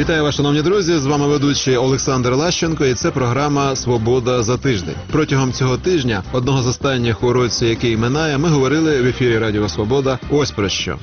Вітаю вас, шановні друзі, з вами ведучий Олександр Лащенко, і це програма «Свобода за тиждень». Протягом цього тижня, одного з останніх у році, який минає, ми говорили в ефірі Радіо Свобода ось про що.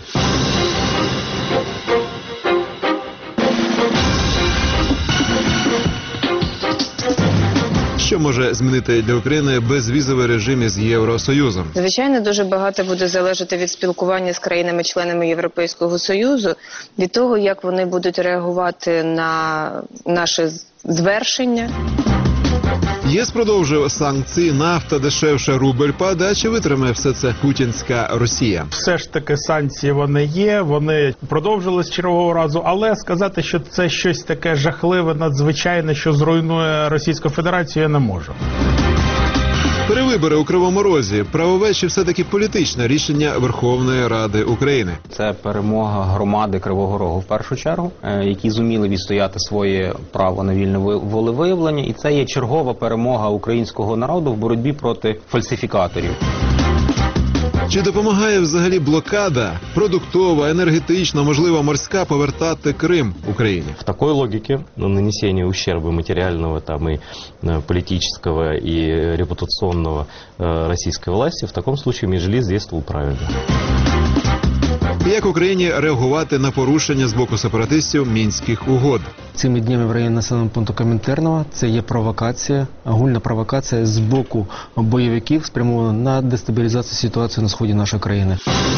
Що може змінити для України безвізовий режим із Євросоюзом? Звичайно, дуже багато буде залежати від спілкування з країнами-членами Європейського Союзу, від того, як вони будуть реагувати на наше звершення. ЄС продовжує санкції, нафта дешевше, рубль падає, а чи витримає все це путінська Росія? Все ж таки санкції вони є, вони продовжились чергового разу, але сказати, що це щось таке жахливе, надзвичайне, що зруйнує Російську Федерацію, я не можу. Перевибори у Кривому Розі. Правове чи все-таки політичне рішення Верховної Ради України? Це перемога громади Кривого Рогу в першу чергу, які зуміли відстояти своє право на вільне волевиявлення. І це є чергова перемога українського народу в боротьбі проти фальсифікаторів. Чи допомагає взагалі блокада, продуктова, енергетична, можливо, морська, повертати Крим Україні? В такой логике нанесение ущерба материального там, и политического, и репутационного российской власти, в таком случае Меджлис действовал правильно. Як Україні реагувати на порушення з боку сепаратистів Мінських угод? Цими днями в районі населеного пункту Комінтерного це є провокація, огульна провокація з боку бойовиків, спрямована на дестабілізацію ситуації на сході нашої країни.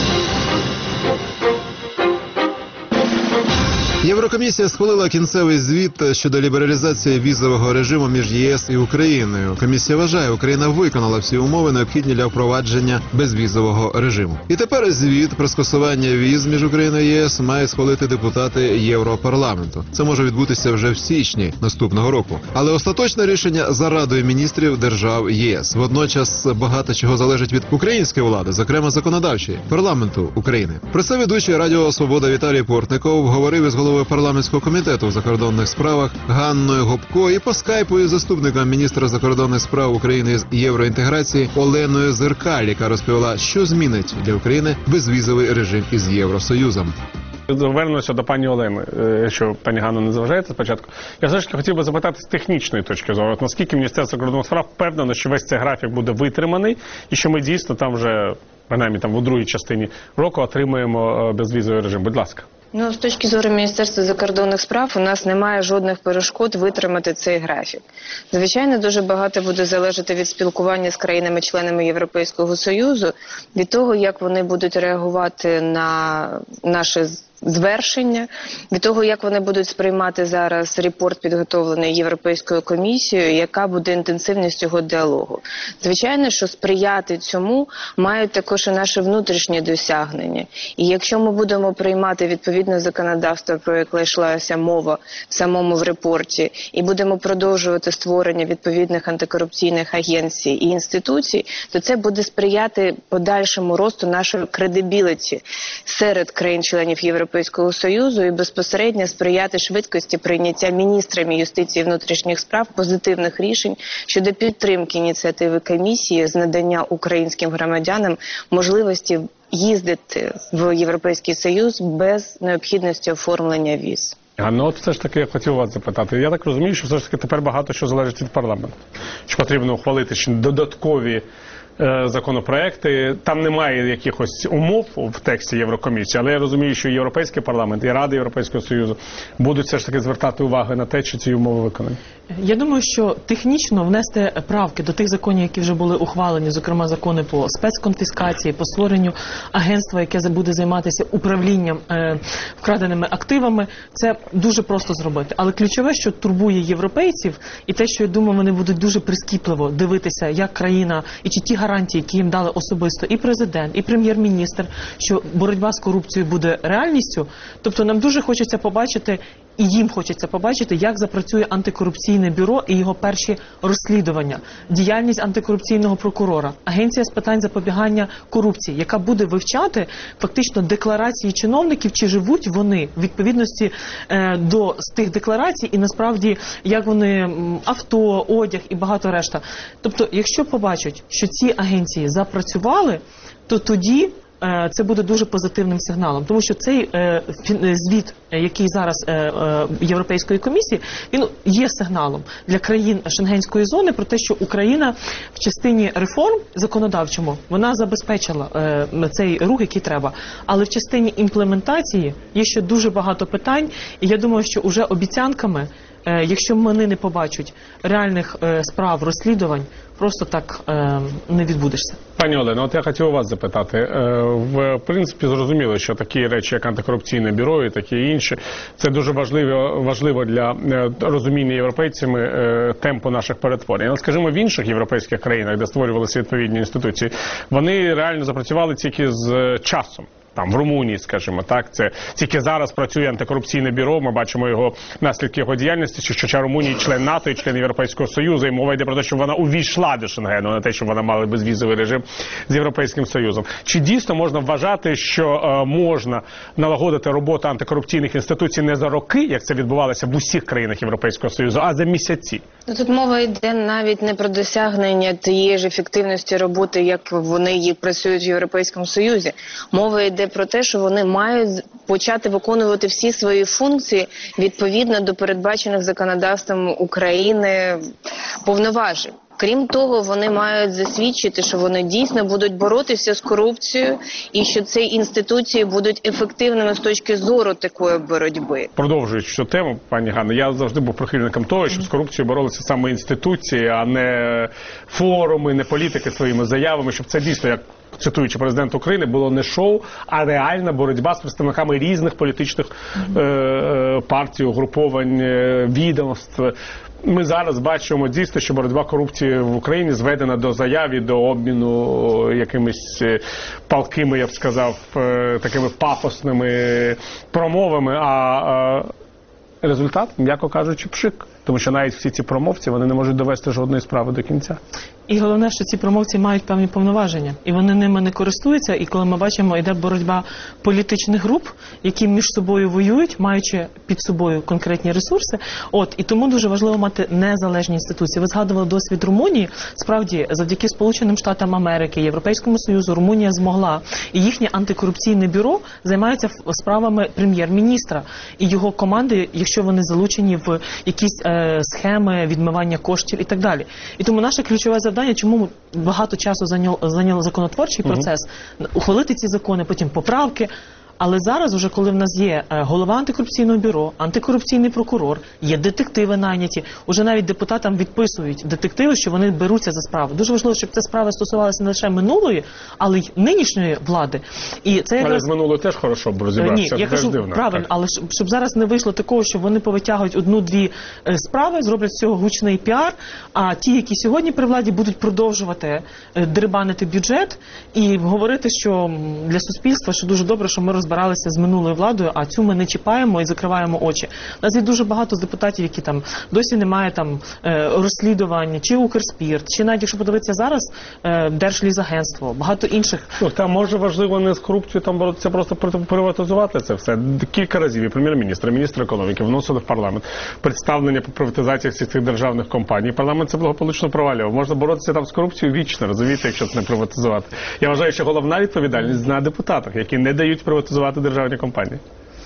Єврокомісія схвалила кінцевий звіт щодо лібералізації візового режиму між ЄС і Україною. Комісія вважає, Україна виконала всі умови, необхідні для впровадження безвізового режиму. І тепер звіт про скасування віз між Україною і ЄС мають схвалити депутати Європарламенту. Це може відбутися вже в січні наступного року. Але остаточне рішення за Радою міністрів держав ЄС. Водночас багато чого залежить від української влади, зокрема законодавчої, парламенту України. Про це ведучий Радіо Свобода Віталій Портников говорив із головою парламентського комітету в закордонних справах Ганною Гопко і по скайпу із заступником міністра закордонних справ України з євроінтеграції Оленою Зеркаль, яка розповіла, що змінить для України безвізовий режим із Євросоюзом. Звернуся до пані Олени, якщо пані Ганна не заважаєте спочатку. Я все ж таки хотів би запитати з технічної точки зору, наскільки Міністерство закордонних справ впевнено, що весь цей графік буде витриманий і що ми дійсно там вже, принаймні там у другій частині року, отримаємо безвізовий режим. Будь ласка. Ну, з точки зору Міністерства закордонних справ, у нас немає жодних перешкод витримати цей графік. Звичайно, дуже багато буде залежати від спілкування з країнами-членами Європейського Союзу, від того, як вони будуть реагувати на наше звершення, від того, як вони будуть сприймати зараз репорт, підготовлений Європейською комісією, яка буде інтенсивність цього діалогу. Звичайно, що сприяти цьому мають також і наші внутрішні досягнення. І якщо ми будемо приймати відповідне законодавство, про яке йшлася мова в самому репорті, і будемо продовжувати створення відповідних антикорупційних агенцій і інституцій, то це буде сприяти подальшому росту нашої кредибіліті серед країн-членів Європейського Союзу і безпосередньо сприяти швидкості прийняття міністрами юстиції і внутрішніх справ позитивних рішень щодо підтримки ініціативи комісії з надання українським громадянам можливості їздити в Європейський Союз без необхідності оформлення віз. Ну от все ж таки я хотів вас запитати. Я так розумію, що все ж таки тепер багато що залежить від парламенту. Що потрібно ухвалити ще додаткові законопроекти. Там немає якихось умов в тексті Єврокомісії, але я розумію, що Європейський парламент і Рада Європейського Союзу будуть все ж таки звертати увагу на те, чи ці умови виконані. Я думаю, що технічно внести правки до тих законів, які вже були ухвалені, зокрема закони по спецконфіскації, по створенню агентства, яке буде займатися управлінням вкраденими активами, це дуже просто зробити. Але ключове, що турбує європейців, і те, що, я думаю, вони будуть дуже прискіпливо дивитися, як країна, і чи ті гарантії, які їм дали особисто і президент, і прем'єр-міністр, що боротьба з корупцією буде реальністю. Тобто нам дуже хочеться побачити, і їм хочеться побачити, як запрацює антикорупційне бюро і його перші розслідування, діяльність антикорупційного прокурора, агенція з питань запобігання корупції, яка буде вивчати фактично декларації чиновників, чи живуть вони в відповідності до тих декларацій і насправді як вони авто, одяг і багато решта. Тобто, якщо побачать, що ці агенції запрацювали, то тоді це буде дуже позитивним сигналом. Тому що цей звіт, який зараз Європейської комісії, він є сигналом для країн Шенгенської зони про те, що Україна в частині реформ законодавчому, вона забезпечила цей рух, який треба. Але в частині імплементації є ще дуже багато питань, і я думаю, що уже обіцянками, якщо вони не побачать реальних справ, розслідувань, просто так не відбудешся. Пані Олено, от я хотів у вас запитати. В принципі, зрозуміло, що такі речі, як антикорупційне бюро і таке інше, це дуже важливо для розуміння європейцями темпу наших перетворень. Але, скажімо, в інших європейських країнах, де створювалися відповідні інституції, вони реально запрацювали тільки з часом. Там в Румунії, скажімо, так, це тільки зараз працює антикорупційне бюро, ми бачимо його наслідки його діяльності, що Румунія член НАТО і член Європейського Союзу, і мова йде про те, що вона увійшла до Шенгену, не те, що вона мала безвізовий режим з Європейським Союзом. Чи дійсно можна вважати, що можна налагодити роботу антикорупційних інституцій не за роки, як це відбувалося в усіх країнах Європейського Союзу, а за місяці? Тут мова йде навіть не про досягнення тієї ж ефективності роботи, як вони її працюють в Європейському Союзі. Мова йде про те, що вони мають почати виконувати всі свої функції відповідно до передбачених законодавством України повноважень. Крім того, вони мають засвідчити, що вони дійсно будуть боротися з корупцією і що ці інституції будуть ефективними з точки зору такої боротьби. Продовжуючи цю тему, пані Ганно, я завжди був прихильником того, щоб з корупцією боролися саме інституції, а не форуми, не політики своїми заявами, щоб це дійсно, як цитуючи президента України, було не шоу, а реальна боротьба з представниками різних політичних партій, угруповань, відомств. Ми зараз бачимо дійсно, що боротьба корупції в Україні зведена до заяв і до обміну якимись палкими, я б сказав, такими пафосними промовами, а результат, м'яко кажучи, пшик. Тому що навіть всі ці промовці, вони не можуть довести жодної справи до кінця. І головне, що ці промовці мають певні повноваження, і вони ними не користуються, і коли ми бачимо, йде боротьба політичних груп, які між собою воюють, маючи під собою конкретні ресурси, і тому дуже важливо мати незалежні інституції. Ви згадували досвід Румунії, справді, завдяки Сполученим Штатам Америки, Європейському Союзу, Румунія змогла, і їхнє антикорупційне бюро займається справами прем'єр-міністра і його команди, якщо вони залучені в якісь схеми відмивання коштів і так далі. І тому наше ключове завдання, чому багато часу зайняло законотворчий процес, ухвалити ці закони, потім поправки. Але зараз, уже коли в нас є голова антикорупційного бюро, антикорупційний прокурор, є детективи найняті, уже навіть депутатам відписують детективи, що вони беруться за справу. Дуже важливо, щоб ця справа стосувалася не лише минулої, але й нинішньої влади. І це якраз... Але з минулої теж хорошо б розібратися. Ні, я кажу, правильно, але щоб зараз не вийшло такого, що вони повитягують одну-дві справи, зроблять з цього гучний піар, а ті, які сьогодні при владі, будуть продовжувати дерибанити бюджет і говорити, що для суспільства, що дуже добре, що ми розбиралися з минулою владою, а цю ми не чіпаємо і закриваємо очі. У нас є дуже багато з депутатів, які там досі немає там розслідувань, чи Укрспірт, чи навіть, якщо подивитися зараз, Держлізагентство, багато інших. Там може важливо не з корупцією, там боротися, просто приватизувати це все. Кілька разів і прем'єр-міністр, і міністр економіки вносили в парламент представлення по приватизації всіх цих державних компаній. Парламент це благополучно провалював. Можна боротися там з корупцією вічно, розумієте, якщо це не приватизувати. Я вважаю, що головна відповідальність на депутатах, які не дають приватизувати державні компанії.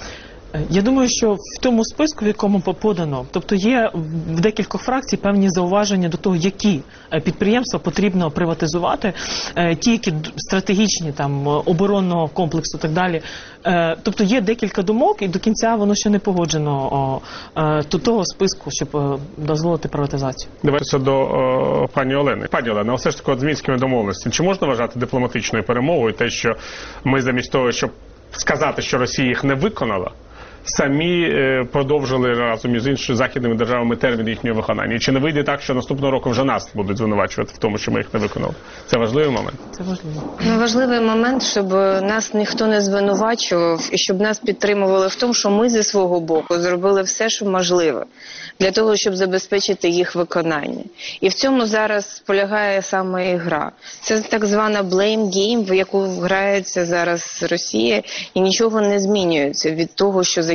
Я думаю, що в тому списку, в якому подано, тобто є в декількох фракцій певні зауваження до того, які підприємства потрібно приватизувати, ті, які стратегічні, там, оборонного комплексу і так далі. Тобто є декілька думок, і до кінця воно ще не погоджено до того списку, щоб дозволити приватизацію. Давайте до пані Олени. Пані Олена, все ж таки з Мінськими домовленостями, чи можна вважати дипломатичною перемогою те, що ми замість того, щоб сказати, що Росія їх не виконала, самі продовжили разом із іншими західними державами термін їхнього виконання? І чи не вийде так, що наступного року вже нас будуть звинувачувати в тому, що ми їх не виконали? Це важливий момент? Це важливо. Важливий момент, щоб нас ніхто не звинувачував і щоб нас підтримували в тому, що ми зі свого боку зробили все, що можливе для того, щоб забезпечити їх виконання. І в цьому зараз полягає саме і гра. Це так звана blame game, в яку грається зараз Росія, і нічого не змінюється від того, що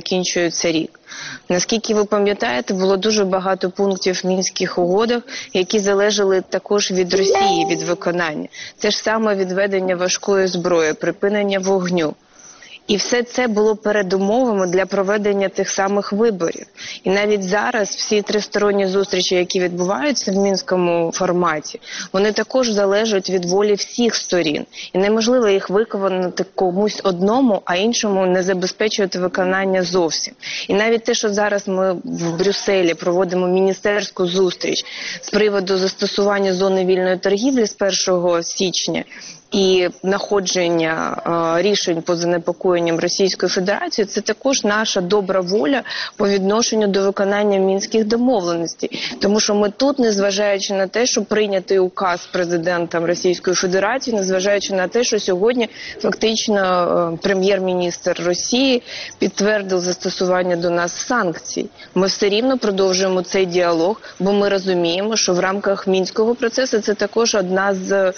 закінчується рік. Наскільки ви пам'ятаєте, було дуже багато пунктів в Мінських угодах, які залежали також від Росії, від виконання. Це ж саме відведення важкої зброї, припинення вогню. І все це було передумовами для проведення тих самих виборів. І навіть зараз всі тристоронні зустрічі, які відбуваються в мінському форматі, вони також залежать від волі всіх сторін. І неможливо їх виконати комусь одному, а іншому не забезпечувати виконання зовсім. І навіть те, що зараз ми в Брюсселі проводимо міністерську зустріч з приводу застосування зони вільної торгівлі з 1 січня, і находження рішень по занепокоєнням Російської Федерації – це також наша добра воля по відношенню до виконання мінських домовленостей. Тому що ми тут, незважаючи на те, що прийнятий указ президентом Російської Федерації, незважаючи на те, що сьогодні фактично прем'єр-міністр Росії підтвердив застосування до нас санкцій, ми все рівно продовжуємо цей діалог, бо ми розуміємо, що в рамках мінського процесу це також одне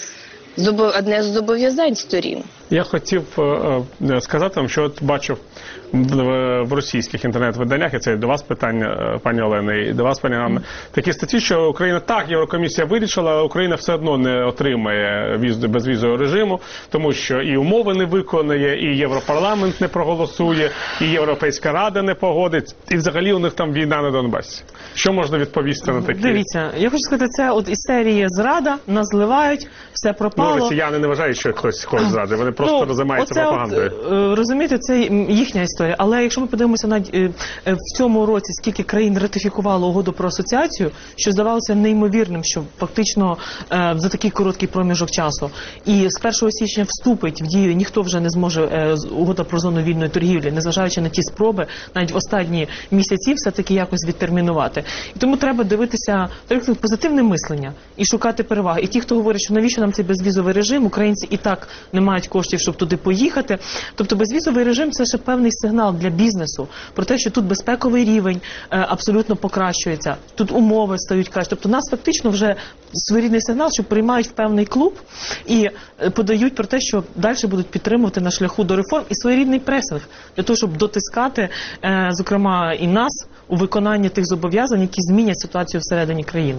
з зобов'язань сторін. Я хотів сказати вам, що от бачив в російських інтернет-виданнях, і це до вас питання, пані Олена, і до вас, пані Анна, такі статті, що Україна, так, Єврокомісія вирішила, але Україна все одно не отримає безвізового режиму, тому що і умови не виконує, і Європарламент не проголосує, і Європейська Рада не погодить, і взагалі у них там війна на Донбасі. Що можна відповісти на такі? Дивіться, я хочу сказати, це от із серії зрада, нас зливають, все пропало. Ну, росіяни не вважають, що хтось когось зрадив, вони просто займаються пропагандою. Розумієте, це їхня історія. Але якщо ми подивимося в цьому році, скільки країн ратифікувало угоду про асоціацію, що здавалося неймовірним, що фактично за такий короткий проміжок часу. І з 1 січня вступить в дію, ніхто вже не зможе угода про зону вільної торгівлі, незважаючи на ті спроби, навіть в останні місяці все-таки якось відтермінувати. І тому треба дивитися позитивне мислення і шукати переваги. І ті, хто говорить, що навіщо нам цей безвізовий режим, українці і так не мають коштів, щоб туди поїхати. Тобто безвізовий режим – це ще певний сигнал для бізнесу про те, що тут безпековий рівень абсолютно покращується, тут умови стають краще. Тобто нас фактично вже своєрідний сигнал, що приймають в певний клуб і подають про те, що далі будуть підтримувати на шляху до реформ, і своєрідний пресинг для того, щоб дотискати, зокрема, і нас у виконанні тих зобов'язань, які змінять ситуацію всередині країни.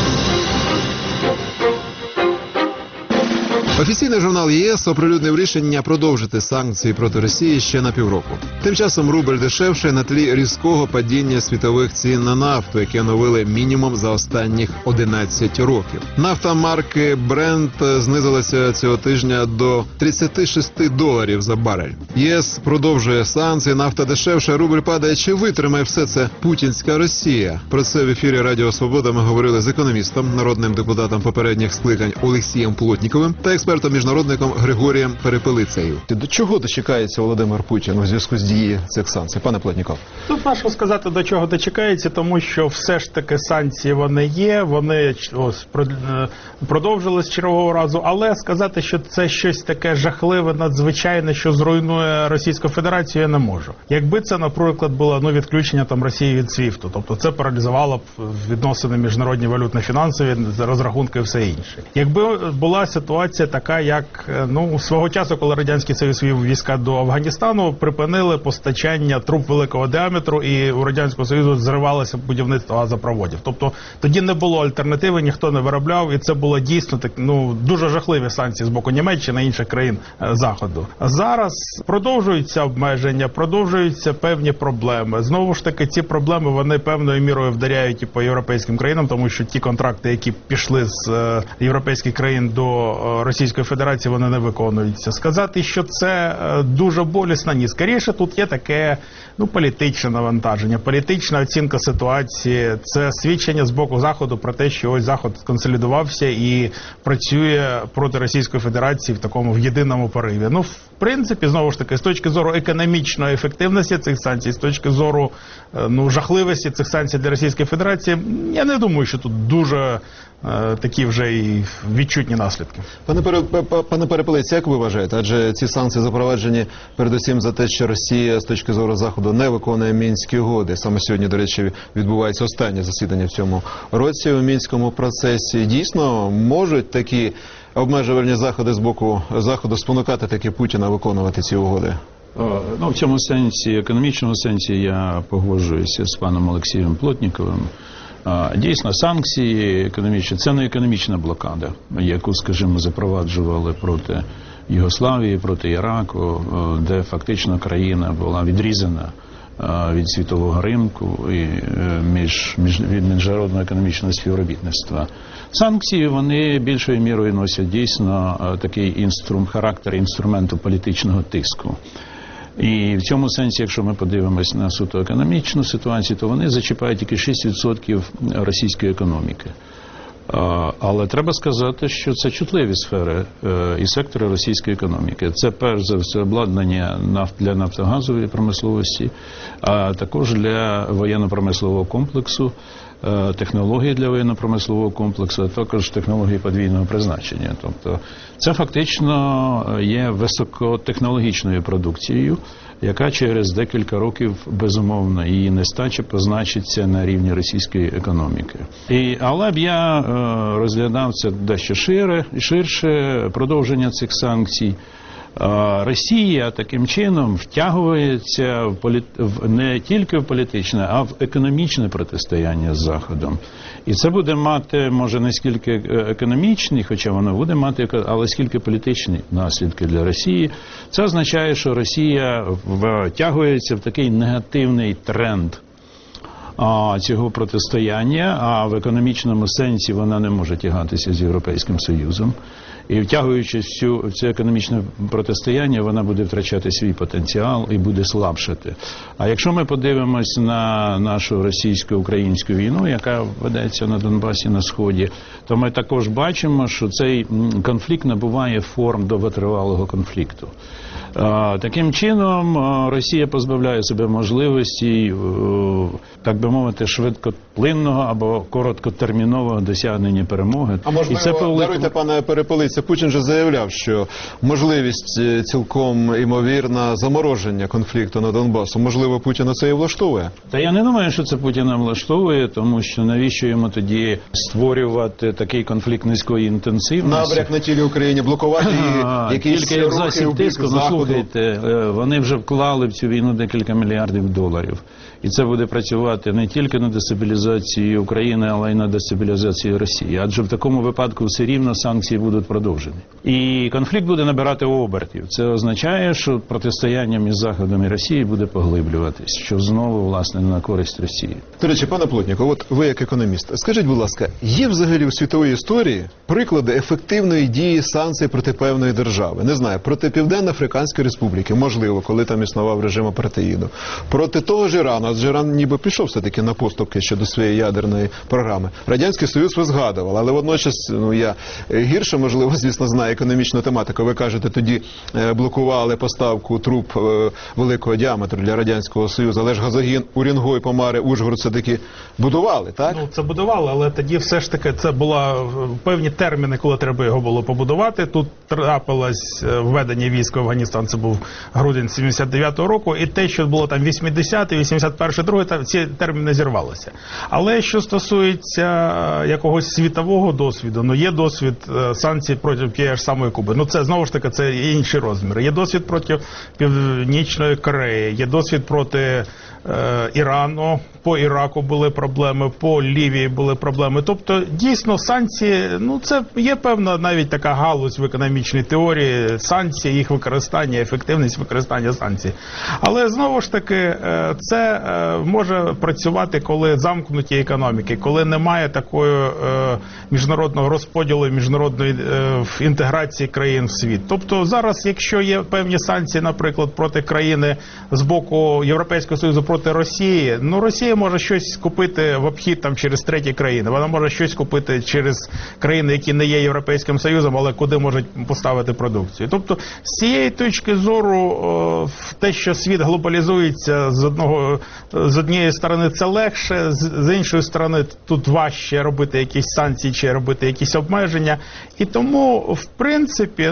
Офіційний журнал ЄС оприлюднив рішення продовжити санкції проти Росії ще на півроку. Тим часом рубль дешевше на тлі різкого падіння світових цін на нафту, які оновили мінімум за останніх 11 років. Нафта марки Brent знизилася цього тижня до $36 за барель. ЄС продовжує санкції, нафта дешевше, рубль падає. Чи витримає все це путінська Росія? Про це в ефірі Радіо Свобода ми говорили з економістом, народним депутатом попередніх скликань Олексієм Плотніковим та експертом-міжнародником Григорієм Перепелицею. До чого дочекається Володимир Путін у зв'язку з дією цих санкцій? Пане Плотніков. Тут важко сказати, до чого дочекається, тому що все ж таки санкції вони є, вони продовжились чергового разу, але сказати, що це щось таке жахливе, надзвичайне, що зруйнує Російську Федерацію, я не можу. Якби це, наприклад, було відключення Росії від СВІФТу, тобто це паралізувало б відносини міжнародні валютно-фінансові, розрахунки і все інше. Якби була ситуація така, як свого часу, коли Радянський Союз вів війська до Афганістану, припинили постачання труб великого діаметру, і у Радянського Союзу зривалося будівництво газопроводів. Тобто тоді не було альтернативи, ніхто не виробляв, і це було дійсно дуже жахливі санкції з боку Німеччини і інших країн Заходу. Зараз продовжуються обмеження, продовжуються певні проблеми. Знову ж таки, ці проблеми, вони певною мірою вдаряють і по європейським країнам, тому що ті контракти, які пішли з європейських країн до Російської Федерації, вони не виконуються. Сказати, що це дуже болісно, ні. Скоріше, тут є таке політичне навантаження, політична оцінка ситуації. Це свідчення з боку Заходу про те, що ось Захід сконсолідувався і працює проти Російської Федерації в єдиному пориві. В принципі, знову ж таки, з точки зору економічної ефективності цих санкцій, з точки зору жахливості цих санкцій для Російської Федерації, я не думаю, що тут дуже такі вже і відчутні наслідки. Пане Перепелець, як ви вважаєте? Адже ці санкції запроваджені передусім за те, що Росія з точки зору Заходу не виконує Мінські угоди. Саме сьогодні, до речі, відбувається останнє засідання в цьому році у Мінському процесі. Дійсно, можуть такі обмежувальні заходи з боку Заходу спонукати таки Путіна виконувати ці угоди? Ну, в цьому сенсі, економічному сенсі, я погоджуюся з паном Олексієм Плотніковим. Дійсно, санкції економічні – це не економічна блокада, яку, скажімо, запроваджували проти Югославії, проти Іраку, де фактично країна була відрізана від світового ринку і від міжнародного економічного співробітництва. Санкції, вони більшою мірою носять дійсно такий характер інструменту політичного тиску. І в цьому сенсі, якщо ми подивимось на суто економічну ситуацію, то вони зачіпають тільки 6% російської економіки. Але треба сказати, що це чутливі сфери і сектори російської економіки. Це перш за все обладнання для нафтогазової промисловості, а також для воєнно-промислового комплексу, технології для воєнно-промислового комплексу, а також технології подвійного призначення. Тобто це фактично є високотехнологічною продукцією, яка через декілька років, безумовно, її нестача позначиться на рівні російської економіки. Але б я розглядав це дещо ширше, продовження цих санкцій. Росія таким чином втягується не тільки в політичне, а в економічне протистояння з Заходом. І це буде мати, може, не скільки економічні, хоча воно буде мати, але скільки політичні наслідки для Росії. Це означає, що Росія втягується в такий негативний тренд цього протистояння, а в економічному сенсі вона не може тягатися з Європейським Союзом. І втягуючись в це економічне протистояння, вона буде втрачати свій потенціал і буде слабшати. А якщо ми подивимось на нашу російсько-українську війну, яка ведеться на Донбасі, на Сході, то ми також бачимо, що цей конфлікт набуває форм довготривалого конфлікту. Таким чином, Росія позбавляє себе можливості, так би мовити, швидкоплинного або короткотермінового досягнення перемоги. А можливо, даруйте, пане Перепелиця, Путін же заявляв, що можливість цілком імовірна замороження конфлікту на Донбасу. Можливо, Путіна це і влаштовує? Та я не думаю, що це Путіна влаштовує, тому що навіщо йому тоді створювати такий конфлікт низької інтенсивності? Набряк на тілі Україні, блокувати її, якісь тільки як рухи засіб в бік тиску. Заходу. Слухайте, вони вже вклали в цю війну декілька мільярдів доларів. І це буде працювати не тільки на дестабілізацію України, але й на дестабілізацію Росії. Адже в такому випадку все рівно санкції будуть продовжені. І конфлікт буде набирати обертів. Це означає, що протистояння між Заходом і Росією буде поглиблюватись, що знову, власне, на користь Росії. До речі, пане Плотніку, от ви як економіст, скажіть, будь ласка, є взагалі у світовій історії приклади ефективної дії санкцій проти певної держави? Не знаю, проти Південно-Африканської Республіки, можливо, коли там існував режим апартеїду. Проти того ж Ірану, адже Іран ніби пішов все-таки на поступки щодо своєї ядерної програми. Радянський Союз ви згадували, але водночас, я гірше, можливо, звісно, знаю економічну тематику. Ви кажете, тоді блокували поставку труб великого діаметру для Радянського Союзу, але ж газогін Урінгой, Помари, Ужгород все-таки будували, так? Ну, це будували, але тоді все ж таки це були певні терміни, коли треба його було побудувати. Тут трапилось введення військ в Афганістан, це був грудень 79-го року, і те, що було там 80-й, 81-й, 2-й, ці терміни зірвалися. Але що стосується якогось світового досвіду, є досвід санкцій проти тієї ж самої Куби. Це, знову ж таки, це інші розміри. Є досвід проти Північної Кореї, є досвід проти Ірану, по Іраку були проблеми, по Лівії були проблеми. Тобто, дійсно, санкції, це є певна навіть така галузь в економічній теорії, санкції, їх використання, ефективність використання санкцій. Але, знову ж таки, це може працювати, коли замкнуті економіки, коли немає такої міжнародного розподілу, міжнародної інтеграції країн в світ. Тобто, зараз, якщо є певні санкції, наприклад, проти країни з боку Європейського Союзу, проти Росії, Росія може щось купити в обхід там через треті країни. Вона може щось купити через країни, які не є Європейським Союзом, але куди можуть поставити продукцію. Тобто, з цієї точки зору, те, що світ глобалізується, з однієї сторони це легше, з іншої сторони тут важче робити якісь санкції чи робити якісь обмеження. І тому Ну, в принципі,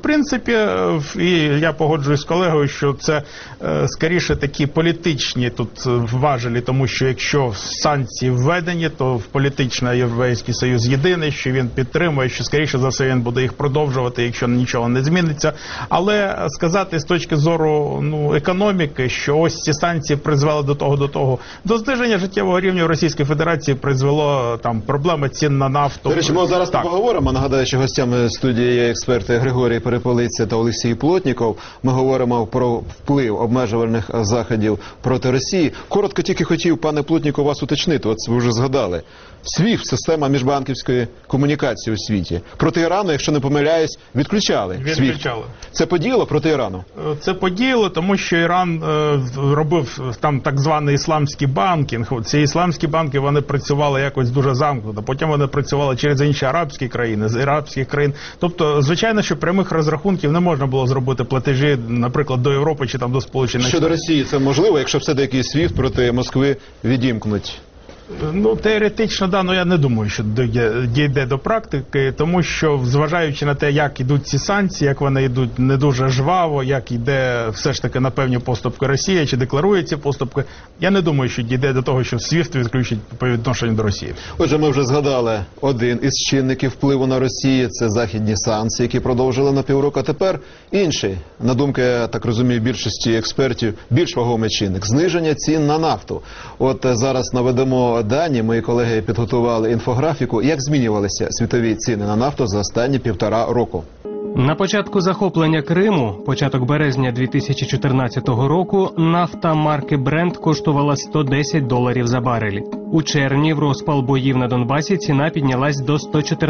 і я погоджуюсь з колегою, що це скоріше такі політичні тут важелі, тому що якщо санкції введені, то політично Європейський Союз єдиний, що він підтримує, що скоріше за все він буде їх продовжувати, якщо нічого не зміниться. Але сказати з точки зору економіки, що ось ці санкції призвели до того. До зниження життєвого рівня в Російській Федерації призвело там проблеми цін на нафту. До речі, ми зараз поговоримо. Нагадаю, що гостями студії є експерти Григорій Переполиця та Олексій Плотніков. Ми говоримо про вплив обмежувальних заходів проти Росії. Коротко тільки хотів, пане Плотніков, вас уточнити. От ви вже згадали. SWIFT – система міжбанківської комунікації у світі. Проти Ірану, якщо не помиляюсь, відключали. Відключали. Це подіяло проти Ірану? Це подіяло, тому що Іран робив там так званий ісламський банкінг. Ці ісламські банки, вони працювали якось дуже замкнуто. Потім вони працювали через інші арабські країни, з арабських країн. Тобто, звичайно, що прямих розрахунків не можна було зробити платежі, наприклад, до Європи чи там до Сполучених Штатів. Щодо Росії це можливо, якщо все-таки SWIFT проти Москви відімкнуть? Теоретично, да, але я не думаю, що дійде до практики, тому що, зважаючи на те, як йдуть ці санкції, як вони йдуть не дуже жваво, як йде все ж таки на певні поступки Росія, чи декларує ці поступки, я не думаю, що дійде до того, що SWIFT відключить по відношенню до Росії. Отже, ми вже згадали один із чинників впливу на Росію – це західні санкції, які продовжили на півроку. А тепер інший, на думку, я так розумію, більшості експертів, більш вагомий чинник – зниження цін на нафту. От зараз наведемо дані, мої колеги підготували інфографіку, як змінювалися світові ціни на нафту за останні 1,5 року. На початку захоплення Криму, початок березня 2014 року, нафта марки Brent коштувала $110 за барель. У червні в розпал боїв на Донбасі ціна піднялась до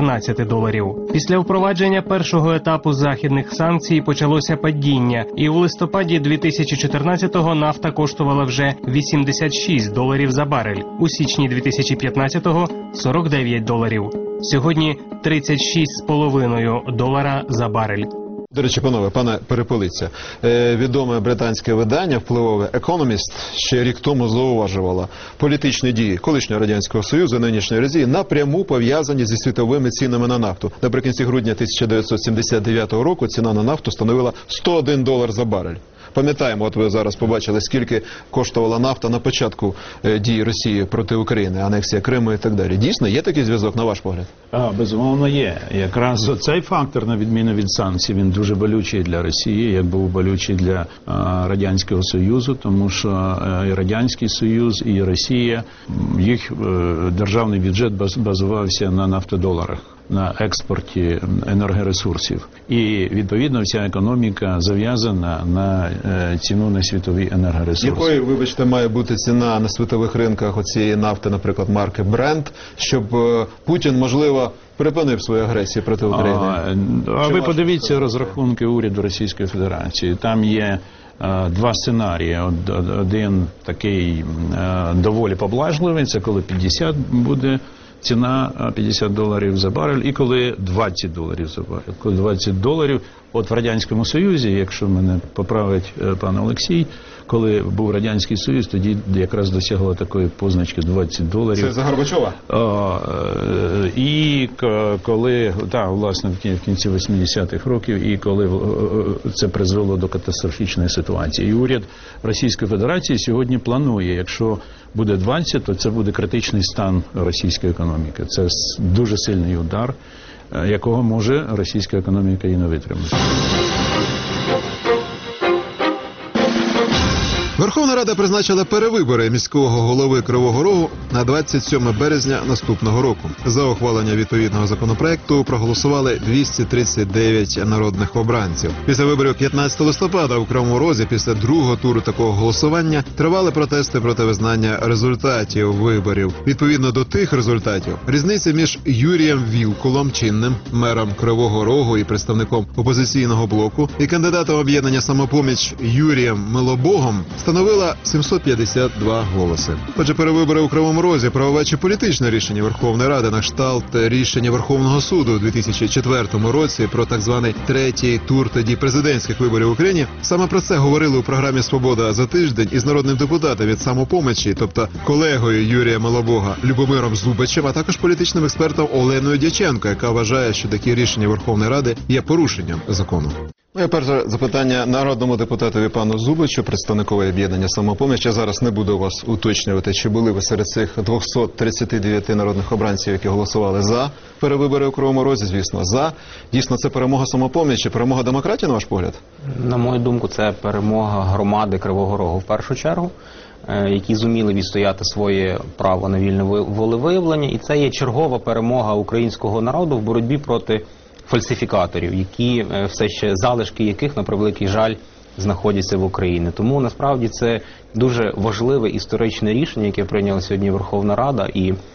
$114. Після впровадження першого етапу західних санкцій почалося падіння, і в листопаді 2014-го нафта коштувала вже $86 за барель. У січні 2015-го – $49. Сьогодні $36,5 за барель. До речі, пане Переполиця, відоме британське видання, впливове Economist, ще рік тому зауважувало, політичні дії колишнього Радянського Союзу, нинішньої Росії, напряму пов'язані зі світовими цінами на нафту. Наприкінці грудня 1979 року ціна на нафту становила $101 за барель. Пам'ятаємо, от ви зараз побачили, скільки коштувала нафта на початку дії Росії проти України, анексія Криму і так далі. Дійсно, є такий зв'язок, на ваш погляд? Безумовно, є. Якраз цей фактор, на відміну від санкцій, він дуже болючий для Росії, як був болючий для Радянського Союзу, тому що і Радянський Союз, і Росія, їх державний бюджет базувався на нафтодоларах, на експорті енергоресурсів. І, відповідно, вся економіка зав'язана на ціну на світові енергоресурси. Якою, вибачте, має бути ціна на світових ринках оцієї нафти, наприклад, марки Brent, щоб Путін, можливо, припинив свою агресію проти України? Ви подивіться розрахунки уряду Російської Федерації. Там є два сценарії. Один такий доволі поблажливий, це коли 50 буде ціна $50 за барель, і коли $20 за барель. Коли $20, от в Радянському Союзі, якщо мене поправить пан Олексій, коли був Радянський Союз, тоді якраз досягла такої позначки $20. Це за Горбачова? І коли, власне, в кінці 80-х років, і коли це призвело до катастрофічної ситуації. І уряд Російської Федерації сьогодні планує, якщо буде 20, то це буде критичний стан російської економіки. Це дуже сильний удар, якого може російська економіка і не витримати. Верховна Рада призначила перевибори міського голови Кривого Рогу на 27 березня наступного року. За ухвалення відповідного законопроекту проголосували 239 народних обранців. Після виборів 15 листопада у Кривому Розі, після другого туру такого голосування, тривали протести проти визнання результатів виборів. Відповідно до тих результатів, різниця між Юрієм Вілкулом, чинним мером Кривого Рогу і представником опозиційного блоку, і кандидатом об'єднання «Самопоміч» Юрієм Милобогом становила 752 голоси. Отже, перевибори у Кривому Розі – правове чи політичне рішення Верховної Ради на кшталт рішення Верховного суду у 2004 році про так званий третій тур тоді президентських виборів в Україні. Саме про це говорили у програмі «Свобода» за тиждень із народним депутатом від «Самопомочі», тобто колегою Юрія Малобога Любомиром Зубачем, а також політичним експертом Оленою Дяченко, яка вважає, що такі рішення Верховної Ради є порушенням закону. Моє перше запитання народному депутатові пану Зубачу, представникове об'єднання «Самопоміч». Я зараз не буду вас уточнювати, чи були ви серед цих 239 народних обранців, які голосували за перевибори у Кривому Розі, звісно, за. Дійсно, це перемога «Самопомічі», перемога демократії, на ваш погляд? На мою думку, це перемога громади Кривого Рогу в першу чергу, які зуміли відстояти своє право на вільне волевиявлення. І це є чергова перемога українського народу в боротьбі проти фальсифікаторів, які все ще залишки яких, на превеликий жаль, знаходяться в Україні. Тому насправді це дуже важливе історичне рішення, яке прийняла сьогодні Верховна Рада.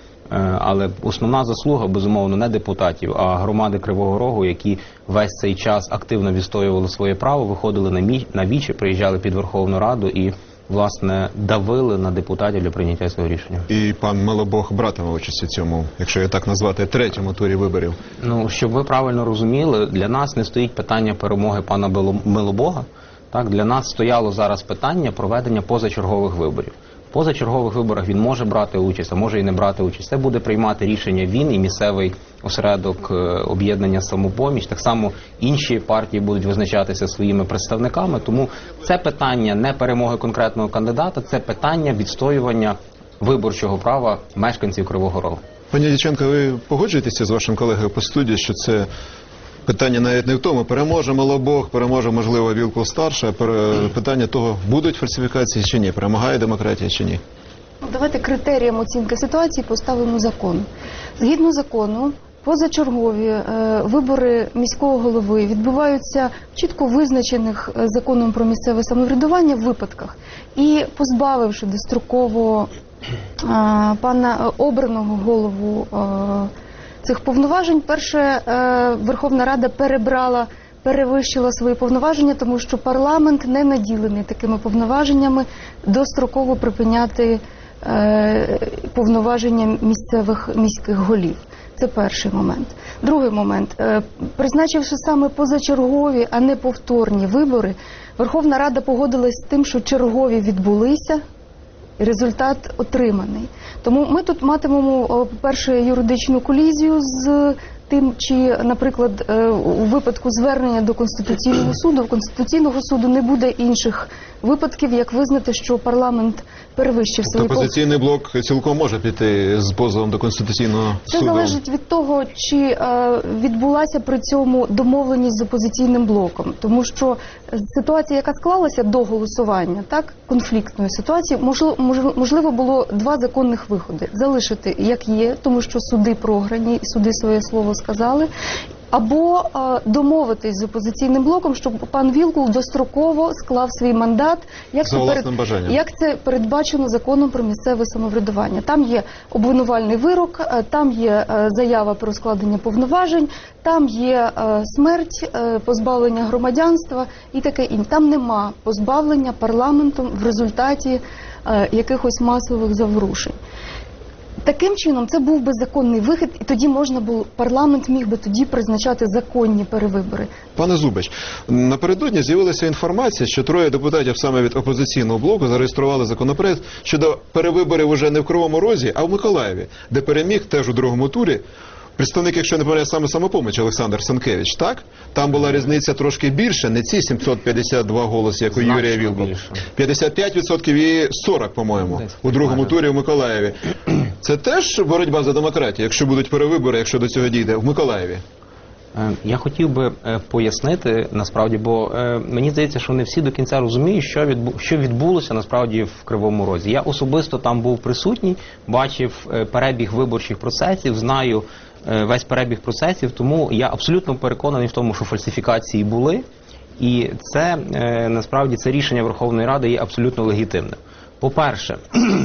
Але основна заслуга, безумовно, не депутатів, а громади Кривого Рогу, які весь цей час активно відстоювали своє право, виходили на вічі, приїжджали під Верховну Раду і, власне, давили на депутатів для прийняття цього рішення. І пан Малобог братиме участь у цьому, якщо я так назвати, третьому турі виборів. Ну, щоб ви правильно розуміли, для нас не стоїть питання перемоги пана Малобога. Так, для нас стояло зараз питання проведення позачергових виборів. В позачергових виборах він може брати участь, а може і не брати участь. Це буде приймати рішення він і місцевий осередок об'єднання «Самопоміч». Так само інші партії будуть визначатися своїми представниками. Тому це питання не перемоги конкретного кандидата, це питання відстоювання виборчого права мешканців Кривого Рогу. Пані Дяченко, ви погоджуєтеся з вашим колегою по студії, що це питання навіть не в тому, переможе Малобог, переможе, можливо, Вілкул-старший, а питання того, будуть фальсифікації чи ні, перемагає демократія чи ні? Давайте критерієм оцінки ситуації поставимо закон. Згідно закону, позачергові вибори міського голови відбуваються в чітко визначених законом про місцеве самоврядування випадках. І позбавивши достроково пана обраного голову цих повноважень, перше, Верховна Рада перевищила свої повноваження, тому що парламент не наділений такими повноваженнями достроково припиняти повноваження міських голів. Це перший момент. Другий момент. Призначивши саме позачергові, а не повторні вибори, Верховна Рада погодилась з тим, що чергові відбулися, і результат отриманий. Тому ми тут матимемо, по-перше, юридичну колізію з тим, чи, наприклад, у випадку звернення до Конституційного суду, в Конституційного суду не буде інших випадків, як визнати, що парламент перевищив свої повноваження. Опозиційний блок цілком може піти з позовом до Конституційного суду? Це залежить від того, чи відбулася при цьому домовленість з опозиційним блоком. Тому що ситуація, яка склалася до голосування, так, конфліктної ситуації, можливо було два законних виходи. Залишити як є, тому що суди програні, суди своє слово сказали, або домовитись з опозиційним блоком, щоб пан Вілкул достроково склав свій мандат, як це передбачено законом про місцеве самоврядування. Там є обвинувальний вирок, там є заява про складення повноважень, там є смерть, позбавлення громадянства і таке інше. Там нема позбавлення парламентом в результаті якихось масових заворушень. Таким чином, це був би законний вихід, і тоді можна було, парламент міг би тоді призначати законні перевибори. Пане Зубач, напередодні з'явилася інформація, що троє депутатів саме від опозиційного блоку зареєстрували законопроект щодо перевиборів уже не в Кривому Розі, а в Миколаєві, де переміг теж у другому турі представник, якщо не помиляюсь, саме «Самопоміч» Олександр Санкевич, так? Там була різниця трошки більше, не ці 752 голоси, як у Юрія Вілкула. 55% і 40, по-моєму, у другому турі в Миколаєві. Це теж боротьба за демократію, якщо будуть перевибори, якщо до цього дійде, в Миколаєві? Я хотів би пояснити, насправді, бо мені здається, що не всі до кінця розуміють, що відбулося, насправді, в Кривому Розі. Я особисто там був присутній, бачив перебіг виборчих процесів, знаю весь перебіг процесів, тому я абсолютно переконаний в тому, що фальсифікації були, і це, насправді, це рішення Верховної Ради є абсолютно легітимним. По-перше,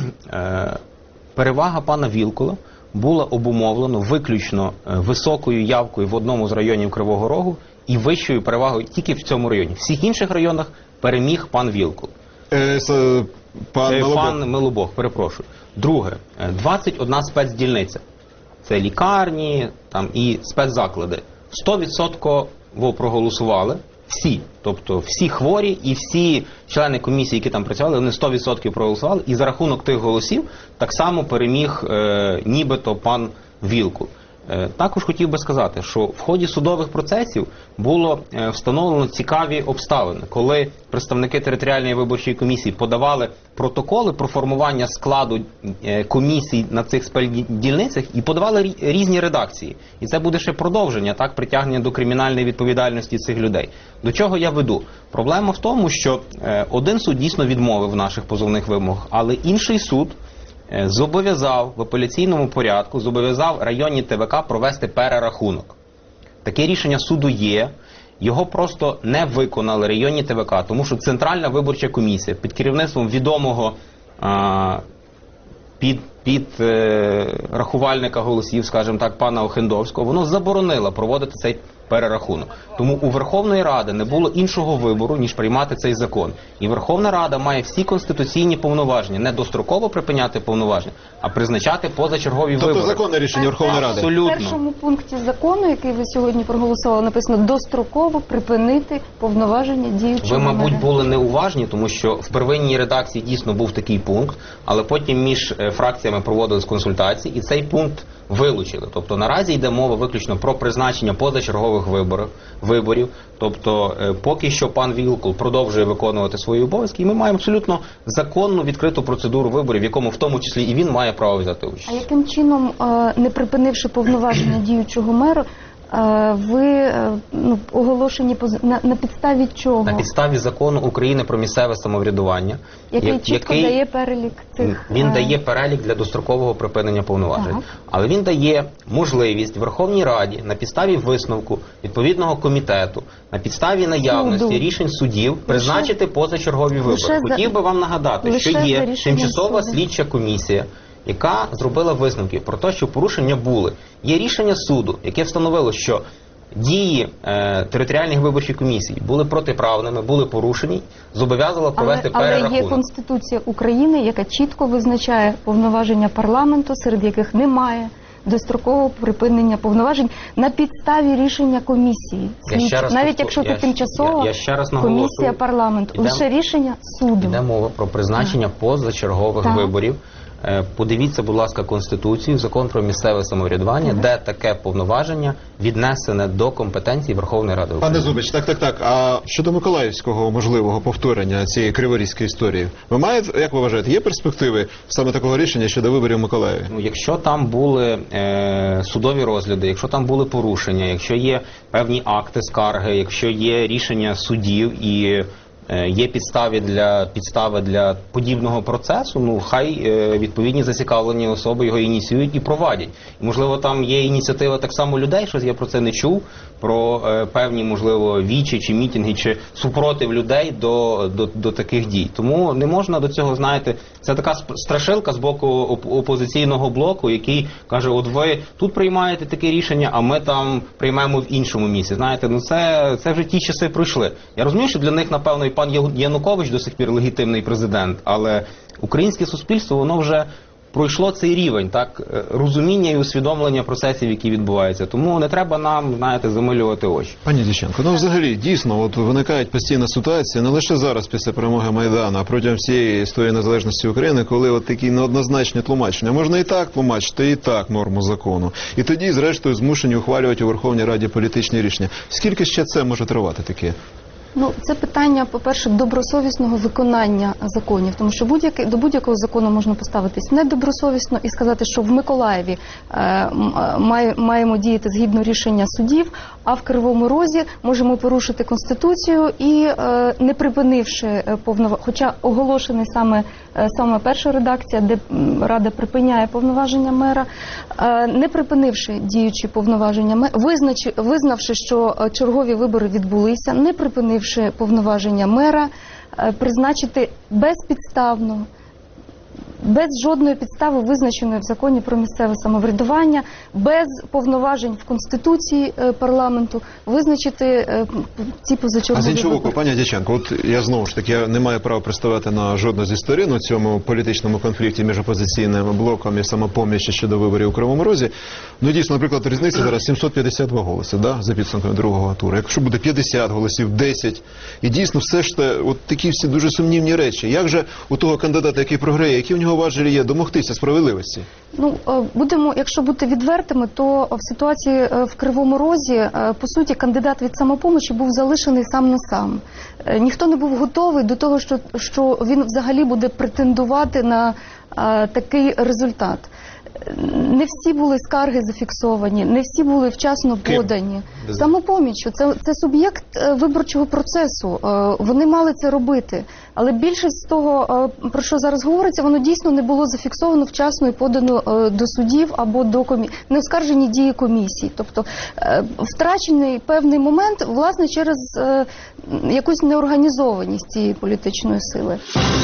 перевага пана Вілкула була обумовлена виключно високою явкою в одному з районів Кривого Рогу і вищою перевагою тільки в цьому районі. В всіх інших районах переміг пан Вілкул. Пан Милобог, перепрошую. Друге, 21 спецдільниця. Це лікарні там, і спецзаклади. 100% проголосували всі. Тобто всі хворі і всі члени комісії, які там працювали, вони 100% проголосували. І за рахунок тих голосів так само переміг нібито пан Вілкул. Також хотів би сказати, що в ході судових процесів було встановлено цікаві обставини, коли представники територіальної виборчої комісії подавали протоколи про формування складу комісій на цих спецдільницях і подавали різні редакції. І це буде ще продовження, так, притягнення до кримінальної відповідальності цих людей. До чого я веду? Проблема в тому, що один суд дійсно відмовив в наших позовних вимогах, але інший суд зобов'язав в апеляційному порядку, зобов'язав районні ТВК провести перерахунок. Таке рішення суду є, його просто не виконали районні ТВК, тому що Центральна виборча комісія під керівництвом відомого рахувальника голосів, скажімо так, пана Охендовського, воно заборонило проводити цей перерахунок. Тому у Верховної Ради не було іншого вибору, ніж приймати цей закон. І Верховна Рада має всі конституційні повноваження, не достроково припиняти повноваження, а призначати позачергові вибори. Тобто законне рішення Верховної Ради? Абсолютно. В першому пункті закону, який ви сьогодні проголосували, написано достроково припинити повноваження діючого Ви, мабуть, мера. були неуважні, тому що в первинній редакції дійсно був такий пункт, але потім між фракціями проводились консультації і цей пункт вилучили. Тобто наразі йде мова виключно про призначення позачергових виборів. Тобто поки що пан Вілкул продовжує виконувати свої обов'язки, і ми маємо абсолютно законну відкриту процедуру виборів, в якому в тому числі і він має право взяти участь. А яким чином, не припинивши повноваження діючого мера, ви оголошені на підставі чого? На підставі закону України про місцеве самоврядування, який чітко дає перелік цих... Він дає перелік для дострокового припинення повноважень. Ага. Але він дає можливість Верховній Раді на підставі висновку відповідного комітету, на підставі наявності рішень судів призначити позачергові вибори. Хотів би вам нагадати, що є тимчасова слідча комісія, яка зробила висновки про те, що порушення були. Є рішення суду, яке встановило, що дії територіальних виборчих комісій були протиправними, були порушені, зобов'язало провести перерахунок. Але є Конституція України, яка чітко визначає повноваження парламенту, серед яких немає дострокового припинення повноважень на підставі рішення комісії. Навіть якщо це тимчасова комісія парламенту, лише рішення суду. Йде мова про призначення позачергових виборів. Подивіться, будь ласка, Конституцію, Закон про місцеве самоврядування, де таке повноваження віднесене до компетенції Верховної Ради України. Пане Зубич, так. А щодо миколаївського можливого повторення цієї криворізької історії, ви маєте, як ви вважаєте, є перспективи саме такого рішення щодо виборів в Миколаєві? Якщо там були судові розгляди, якщо там були порушення, якщо є певні акти скарги, якщо є рішення судів і є підстави для подібного процесу, хай відповідні зацікавлені особи його ініціюють і провадять. І, можливо, там є ініціатива так само людей, щось я про це не чув, про певні, можливо, вічі чи мітинги, чи супротив людей до таких дій. Тому не можна до цього, знаєте, це така страшилка з боку опозиційного блоку, який каже, от ви тут приймаєте таке рішення, а ми там приймемо в іншому місці. Знаєте, це вже ті часи пройшли. Я розумію, що для них, напевно, і пан Янукович до сих пір легітимний президент, але українське суспільство, воно вже пройшло цей рівень, так, розуміння і усвідомлення процесів, які відбуваються. Тому не треба нам, знаєте, замилювати очі. Пані Дяченко, взагалі, дійсно, от виникають постійна ситуація, не лише зараз після перемоги Майдану, а протягом всієї історії незалежності України, коли от такі неоднозначні тлумачення. Можна і так тлумачити, і так норму закону. І тоді, зрештою, змушені ухвалювати у Верховній Раді політичні рішення. Скільки ще це може тривати таке? Це питання, по-перше, добросовісного виконання законів, тому що до будь-якого закону можна поставитись недобросовісно і сказати, що в Миколаєві маємо діяти згідно рішення судів, а в Кривому Розі можемо порушити Конституцію і, не припинивши повноваження, хоча оголошена саме перша редакція, де Рада припиняє повноваження мера, не припинивши діючі повноваження мера, визнавши, що чергові вибори відбулися, не припинивши повноваження мера, призначити безпідставно без жодної підстави, визначеної в законі про місцеве самоврядування, без повноважень в Конституції парламенту, визначити ці позачергові А з іншого вибори. боку, пані Дяченко, от я знову ж таки я не маю права представити на жодну зі сторін у цьому політичному конфлікті між опозиційним блоком і самопоміччю щодо виборів у Кривому Розі. Ну, дійсно, наприклад, різниця зараз 752 голоси, да, за підсумками другого туру. Якщо буде 50 голосів, 10, і дійсно все ж те, от такі всі дуже сумнівні речі. Як же у того кандидата, який програє, які в нього важелі є домогтися справедливості? Ну, якщо бути відвертими, то в ситуації в Кривому Розі, по суті, кандидат від самопомочі був залишений сам на сам. Ніхто не був готовий до того, що він взагалі буде претендувати на такий результат. Не всі були скарги зафіксовані, не всі були вчасно подані. Самопоміччю – це суб'єкт виборчого процесу, вони мали це робити. Але більшість з того, про що зараз говориться, воно дійсно не було зафіксовано вчасно і подано до судів або до неоскаржені дії комісій. Тобто втрачений певний момент, власне, через якусь неорганізованість цієї політичної сили.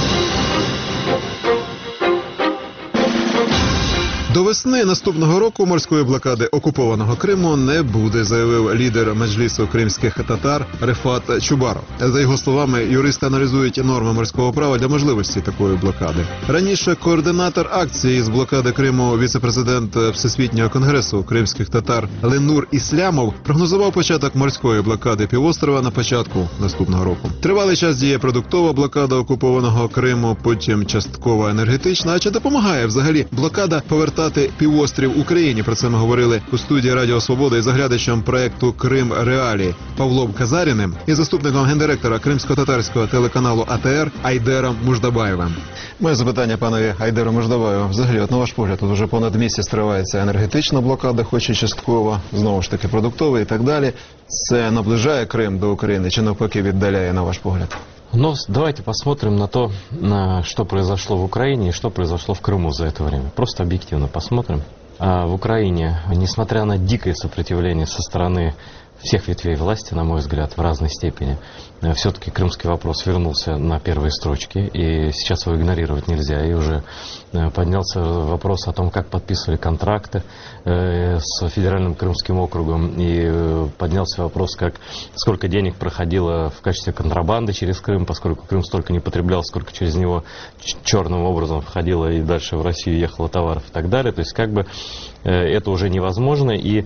До весни наступного року морської блокади окупованого Криму не буде, заявив лідер Меджлісу кримських татар Рефат Чубаров. За його словами, юристи аналізують норми морського права для можливості такої блокади. Раніше координатор акції з блокади Криму, віце-президент Всесвітнього конгресу кримських татар Ленур Іслямов прогнозував початок морської блокади півострова на початку наступного року. Тривалий час діє продуктова блокада окупованого Криму, потім часткова енергетична. А чи допомагає взагалі блокада повертати півострів Україні? Про це ми говорили у студії Радіо Свобода із заглядачем проекту «Крим Реалії» Павлом Казаріним і заступником гендиректора кримсько-татарського телеканалу АТР Айдером Муждабаєвим. Моє запитання панові Айдеру Муждабаєву. Взагалі, от на ваш погляд, тут вже понад місяць тривається енергетична блокада, хоч і часткова, знову ж таки продуктова і так далі. Це наближає Крим до України чи навпаки віддаляє, на ваш погляд? Но давайте посмотрим на то, что произошло в Украине и что произошло в Крыму за это время. Просто объективно посмотрим. В Украине, несмотря на дикое сопротивление со стороны всех ветвей власти, на мой взгляд, в разной степени, все-таки крымский вопрос вернулся на первые строчки, и сейчас его игнорировать нельзя. И уже поднялся вопрос о том, как подписывали контракты с федеральным Крымским округом, и поднялся вопрос, сколько денег проходило в качестве контрабанды через Крым, поскольку Крым столько не потреблял, сколько через него черным образом входило и дальше в Россию ехало товаров и так далее. То есть это уже невозможно, и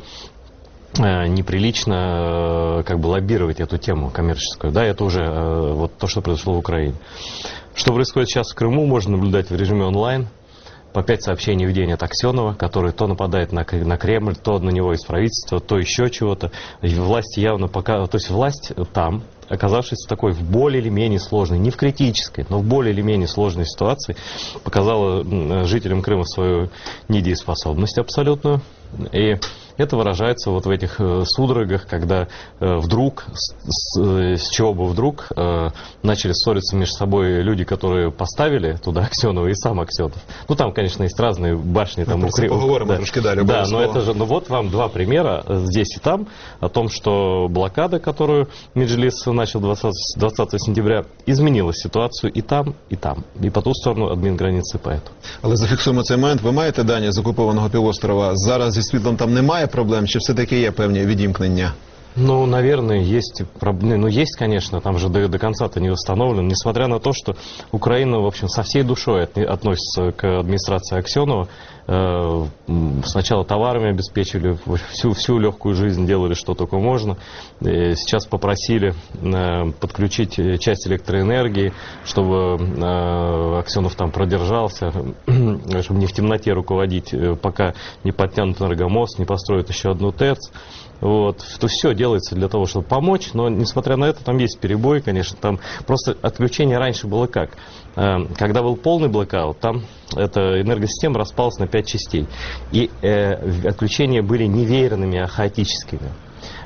неприлично лоббировать эту тему коммерческую. Да, это уже вот то, что произошло в Украине. Что происходит сейчас в Крыму, можно наблюдать в режиме онлайн. По 5 сообщений в день от Аксенова, который то нападает на Кремль, то на него из правительства, то еще чего-то. Власть явно показывает, то есть власть там, оказавшись в такой, в более или менее сложной, не в критической, но в более или менее сложной ситуации, показала жителям Крыма свою недееспособность абсолютную. И это выражается вот в этих судорогах, когда вдруг, с чего бы вдруг, начали ссориться между собой люди, которые поставили туда Аксенова, и сам Аксенов. Ну, там, конечно, есть разные башни. Там поговорим трошки далее. Да, но это же, вот вам два примера здесь и там о том, что блокада, которую Меджлис начал 20 сентября, изменила ситуацию и там, и по ту сторону адмінграниці поэтому. Але зафіксуємо цей момент. Ви маєте дані з окупованого півострова? Зараз зі світлом там немає проблем, чи все-таки є певні відімкнення? Ну, наверное, есть проблемы. Ну, есть, конечно, там же до конца-то не восстановлено. Несмотря на то, что Украина, в общем, со всей душой относится к администрации Аксенова. Сначала товарами обеспечили, всю легкую жизнь делали, что только можно. Сейчас попросили подключить часть электроэнергии, чтобы Аксенов там продержался, чтобы не в темноте руководить, пока не подтянут энергомост, не построят еще одну ТЭЦ. Вот. То все делается для того, чтобы помочь, но несмотря на это, там есть перебой, конечно, там просто отключение раньше было как? Когда был полный блэкаут, там эта энергосистема распалась на 5 частей, и отключения были не веерными, а хаотическими.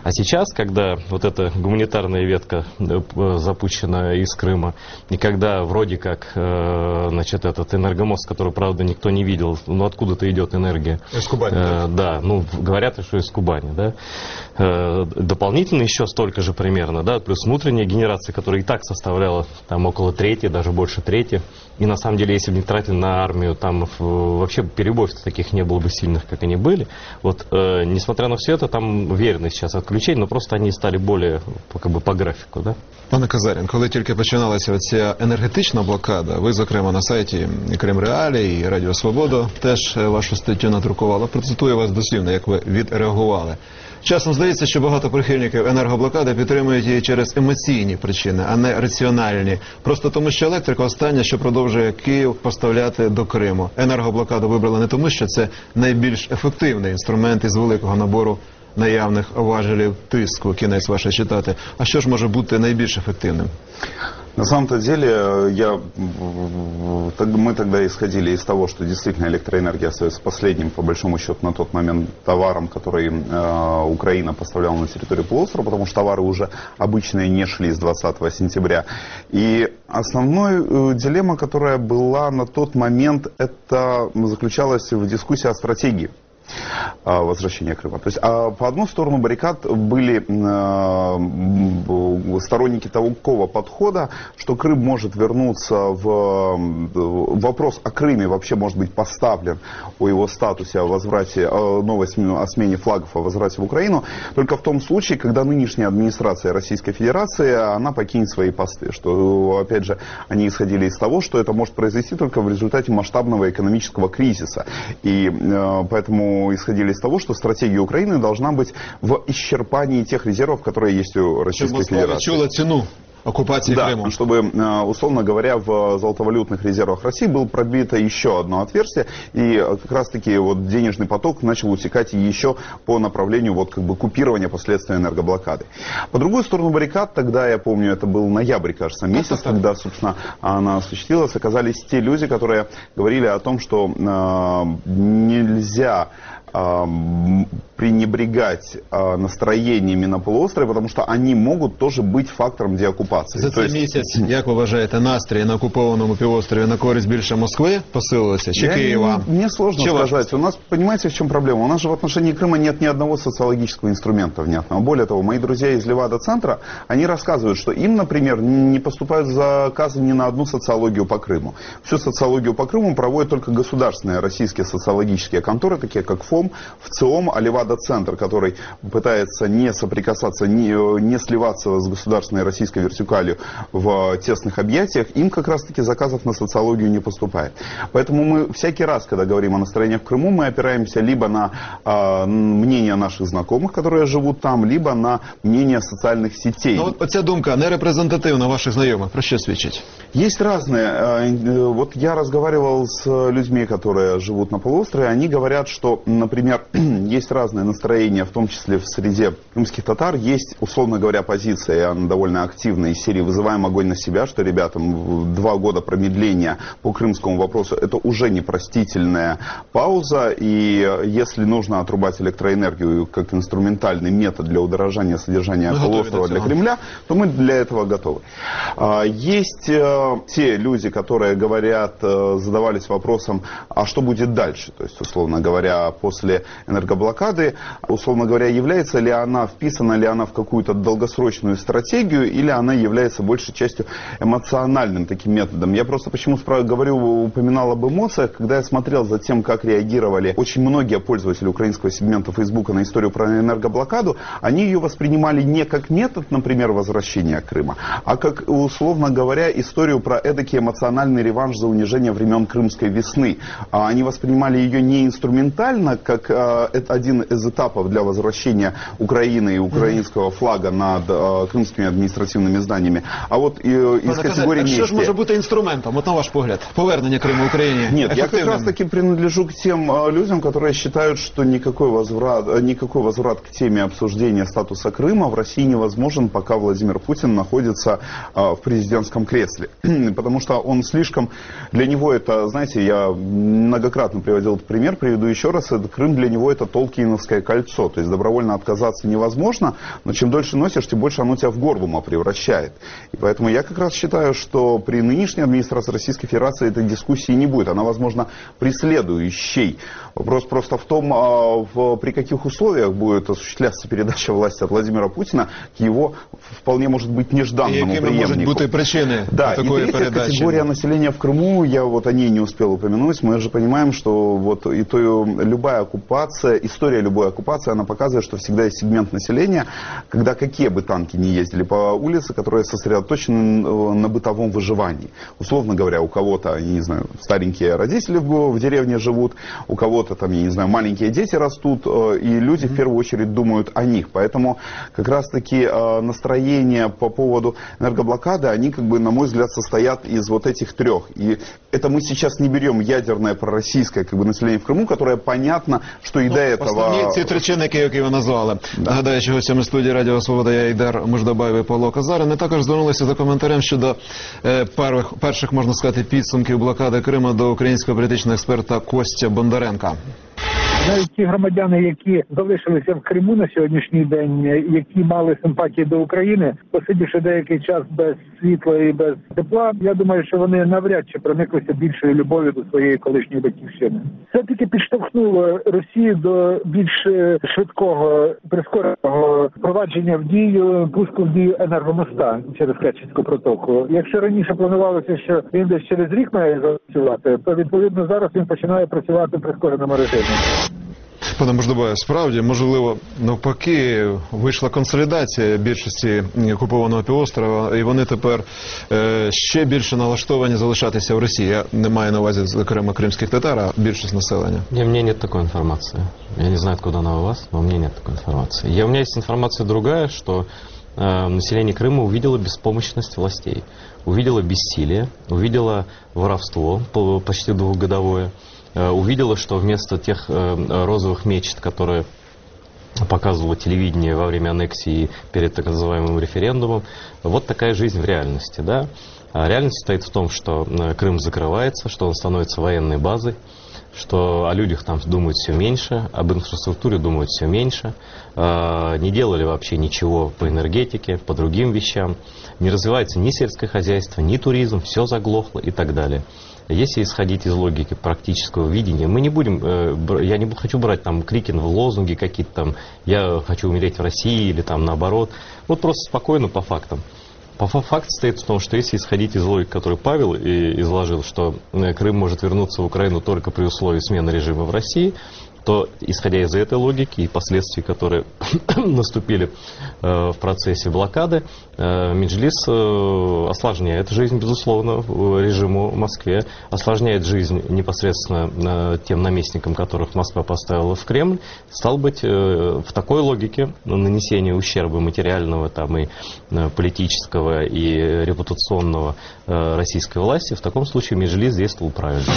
А сейчас, когда вот эта гуманитарная ветка запущена из Крыма, и когда вроде как, значит, этот энергомост, который, правда, никто не видел, ну откуда-то идет энергия. Из Кубани. Да, ну говорят, что из Кубани, да. Дополнительно еще столько же примерно, да, плюс внутренняя генерация, которая и так составляла там около трети, даже больше трети. И на самом деле, если бы не тратили на армию, там вообще перебоев таких не было бы сильных, как они были. Вот, несмотря на все это, там уверены сейчас отключения, но просто они стали более как бы по графіку, да? Пане Казарін, коли тільки починалася ця енергетична блокада, ви, зокрема, на сайті Крим Реалії і Радіо Свобода теж вашу статтю надрукували. Процитую вас дослівно, як ви відреагували. Часом здається, що багато прихильників енергоблокади підтримують її через емоційні причини, а не раціональні. Просто тому, що електрика остання, що продовжує Київ поставляти до Криму. Енергоблокаду вибрали не тому, що це найбільш ефективний інструмент із великого набору наявних важелів тиску, кінець ваше читати. А що ж може бути найбільш ефективним? На самом-то деле, мы тогда исходили из того, что действительно электроэнергия остается последним, по большому счету, на тот момент товаром, который Украина поставляла на территорию полуострова, потому что товары уже обычные не шли с 20 сентября. И основной дилемма, которая была на тот момент, это заключалась в дискуссии о стратегии возвращения Крыма. То есть, по одну сторону баррикад были сторонники такого подхода, что Крым может вернуться вопрос о Крыме вообще может быть поставлен о его статусе, о возврате, новость о смене флагов, о возврате в Украину, только в том случае, когда нынешняя администрация Российской Федерации, она покинет свои посты. Что, опять же, они исходили из того, что это может произойти только в результате масштабного экономического кризиса. И поэтому исходили из того, что стратегия Украины должна быть в исчерпании тех резервов, которые есть у Российской Федерации. Чула цену оккупации Крыма. Да, чтобы, условно говоря, в золотовалютных резервах России было пробито еще одно отверстие, и как раз-таки вот денежный поток начал утекать еще по направлению вот как бы купирования последствий энергоблокады. По другую сторону баррикад, тогда, я помню, это был ноябрь, кажется, месяц, когда, собственно, она осуществилась, оказались те люди, которые говорили о том, что нельзя пренебрегать настроениями на полуострове, потому что они могут тоже быть фактором деоккупации. За цей місяць, як ви вважаєте, настрій на окупованому півострові на користь більше Москви посилилися чи Києва? Мне сложно сказать. У нас, понимаете, в чем проблема? У нас же в отношении Крыма нет ни одного социологического инструмента внятного. Более того, мои друзья из Левада-центра, они рассказывают, что им, например, не поступают заказы ни на одну социологию по Крыму. Всю социологию по Крыму проводят только государственные российские социологические конторы, такие как ФОМ, ВЦИОМ, а Левада-центр, который пытается не соприкасаться, не сливаться с государственной российской вертикалью в тесных объятиях, им как раз-таки заказов на социологию не поступает. Поэтому мы всякий раз, когда говорим о настроениях в Крыму, мы опираемся либо на мнение наших знакомых, которые живут там, либо на мнение социальных сетей. Ну, вот эта думка не репрезентативна ваших знакомых. Про что свидетельствует? Есть разные. Вот я разговаривал с людьми, которые живут на полуострове, они говорят, что, например, есть разные настроения, в том числе в среде крымских татар. Есть, условно говоря, позиция, и она довольно активная, из серии «Вызываем огонь на себя», что ребятам 2 года промедления по крымскому вопросу – это уже непростительная пауза, и если нужно отрубать электроэнергию как инструментальный метод для удорожания содержания полуострова для Кремля, то мы для этого готовы. Есть те люди, которые говорят, задавались вопросом, а что будет дальше? То есть, условно говоря, после энергоблокады, условно говоря, является ли она, вписана ли она в какую-то долгосрочную стратегию, или она является большей частью эмоциональным таким методом. Я просто почему упоминал об эмоциях, когда я смотрел за тем, как реагировали очень многие пользователи украинского сегмента Фейсбука на историю про энергоблокаду, они ее воспринимали не как метод, например, возвращения Крыма, а как, условно говоря, историю про эдакий эмоциональный реванш за унижение времен Крымской весны. Они воспринимали ее не инструментально, как один из этапов для возвращения Украины и украинского флага над крымскими административными зданиями, а вот из категории что же может быть инструментом, вот на ваш погляд, повернення Криму Украине? Нет, я как раз таки принадлежу к тем людям, которые считают, что никакой возврат к теме обсуждения статуса Крыма в России невозможен, пока Владимир Путин находится в президентском кресле. Потому что он слишком, для него это, знаете, я многократно приводил этот пример, приведу еще раз, Крым для него это Толкиенов Керченское кольцо. То есть добровольно отказаться невозможно, но чем дольше носишь, тем больше оно тебя в Гордума превращает. И поэтому я как раз считаю, что при нынешней администрации Российской Федерации этой дискуссии не будет. Она, возможно, при следующей. Вопрос просто в том, при каких условиях будет осуществляться передача власти от Владимира Путина к его вполне может быть нежданному преемнику. Можуть бути причини Да, и такої третья передачі? категория населения в Крыму, я вот о ней не успел упомянуть, мы же понимаем, что вот любая оккупация, история любой оккупации, она показывает, что всегда есть сегмент населения, когда какие бы танки ни ездили по улице, которые сосредоточены на бытовом выживании. Условно говоря, у кого-то, я не знаю, старенькие родители в деревне живут, у кого-то там, я не знаю, маленькие дети растут, и люди в первую очередь думают о них. Поэтому как раз-таки настроения по поводу энергоблокады, они, как бы, на мой взгляд, состоят из вот этих трех. И это мы сейчас не берем ядерное пророссийское, как бы, население в Крыму, которое понятно, что и до этого... Основні ці три чинники, які ви назвали. Нагадаю, що гостями студії Радіо Свобода я Ейдар Муждабаєв і Павло Казарин. Ми також звернулися за коментарем щодо перших, можна сказати, підсумків блокади Криму до українського політичного експерта Костя Бондаренка. Навіть ті громадяни, які залишилися в Криму на сьогоднішній день, які мали симпатії до України, посидівши деякий час без світла і без тепла, я думаю, що вони навряд чи прониклися більшою любов'ю до своєї колишньої батьківщини. Це тільки підштовхнуло Росію до більш швидкого, прискореного впровадження в дію, пуску в дію енергомоста через Керченську протоку. Якщо раніше планувалося, що він десь через рік має запрацювати, то відповідно зараз він починає працювати в прискореному режимі. Пане Муждабаєв, справді, можливо, навпаки, вийшла консолідація більшості окупованого півострова, і вони тепер ще більше налаштовані залишатися в Росії. Я не маю на увазі, зокрема, кримських татар, а більшість населення. У меня нет такой информации. Я не знаю, откуда она у вас, но у меня нет такой информации. У меня есть информация другая, что население Крыма увидело беспомощность властей, увидело бессилие, увидело воровство почти двухгодовое, увидела, что вместо тех розовых мечт, которые показывало телевидение во время аннексии перед так называемым референдумом, вот такая жизнь в реальности. Да? А реальность состоит в том, что Крым закрывается, что он становится военной базой, что о людях там думают все меньше, об инфраструктуре думают все меньше, не делали вообще ничего по энергетике, по другим вещам, не развивается ни сельское хозяйство, ни туризм, все заглохло и так далее. Если исходить из логики практического видения, мы не будем, я не хочу брать там крики в лозунги какие-то там, я хочу умереть в России или там наоборот, вот просто спокойно по фактам. Факт состоит в том, что если исходить из логики, которую Павел изложил, что Крым может вернуться в Украину только при условии смены режима в России, то, исходя из этой логики и последствий, которые наступили в процессе блокады, Меджлис осложняет жизнь, безусловно, режиму в Москве, осложняет жизнь непосредственно тем наместникам, которых Москва поставила в Кремль. Стало быть, в такой логике нанесения ущерба материального там, и политического и репутационного российской власти, в таком случае Меджлис действовал правильно.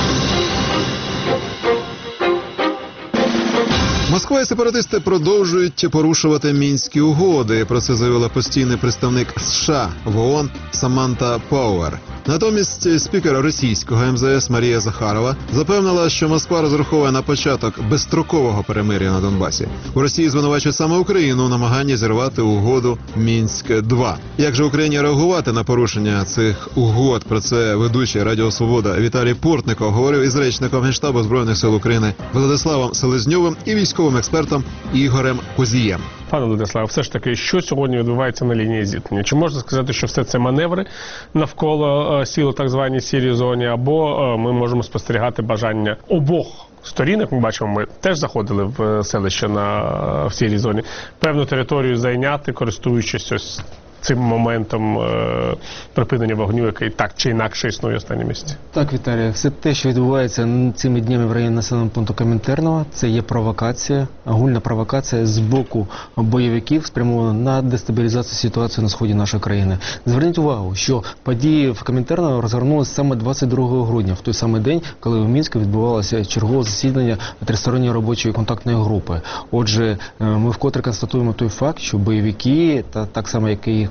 Москва і сепаратисти продовжують порушувати мінські угоди. Про це заявила постійний представник США в ООН Саманта Пауер. Натомість спікер російського МЗС Марія Захарова запевнила, що Москва розраховує на початок безстрокового перемир'я на Донбасі. У Росії звинувачують саме Україну у намаганні зірвати угоду Мінськ-2. Як же Україні реагувати на порушення цих угод? Про це ведучий Радіо Свобода Віталій Портников говорив із речником Генштабу Збройних сил України Владиславом Селезньовим і військовим експертом Ігорем Козієм. Пане Владиславе, все ж таки, що сьогодні відбувається на лінії зіткнення? Чи можна сказати, що все це маневри навколо сіл у так званій сірій зоні, або ми можемо спостерігати бажання обох сторін, як ми бачимо, ми теж заходили в селище в сірій зоні, певну територію зайняти, користуючись ось цим моментом припинення вогню, який так чи інакше існує в останнє місці? Так, Віталій, все те, що відбувається цими днями в районі населеного пункту Комінтерного, це є провокація, огульна провокація з боку бойовиків, спрямована на дестабілізацію ситуації на сході нашої країни. Зверніть увагу, що події в Комінтерного розгорнулися саме 22 грудня, в той самий день, коли в Мінську відбувалося чергове засідання тристоронньої робочої контактної групи. Отже, ми вкотре констатуємо той факт, що бойовики, та так само, як і їх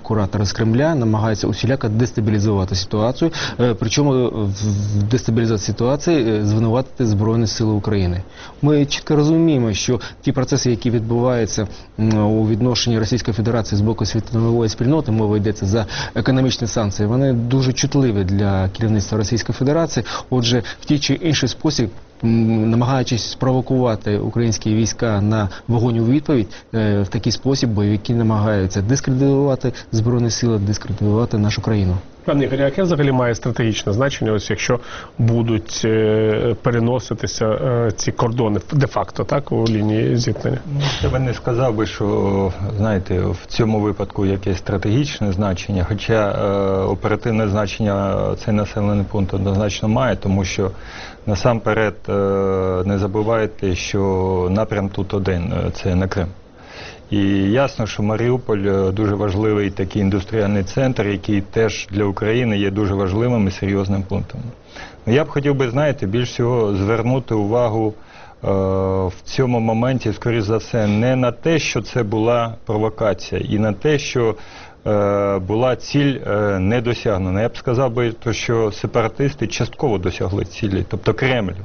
куратори з Кремля намагаються усіляко дестабілізувати ситуацію, причому в дестабілізації ситуації звинуватити Збройні Сили України. Ми чітко розуміємо, що ті процеси, які відбуваються у відношенні Російської Федерації з боку світової спільноти, мова йдеться за економічні санкції, вони дуже чутливі для керівництва Російської Федерації. Отже, в тій чи інший спосіб, намагаючись спровокувати українські війська на вогонь у відповідь, в такий спосіб бойовики намагаються дискредитувати Збройні Сили, дискредитувати нашу країну. Пане Ігорі, яке взагалі має стратегічне значення, ось якщо будуть переноситися ці кордони де-факто, так, у лінії зіткнення? Я би не сказав би, що, знаєте, в цьому випадку якесь стратегічне значення, хоча оперативне значення цей населений пункт однозначно має, тому що насамперед не забувайте, що напрям тут один – це на Крим. І ясно, що Маріуполь дуже важливий такий індустріальний центр, який теж для України є дуже важливим і серйозним пунктом. Я б хотів би, знаєте, більш всього звернути увагу в цьому моменті, скоріш за все, не на те, що це була провокація, і на те, що була ціль не досягнена. Я б сказав би, що сепаратисти частково досягли цілі, тобто Кремль.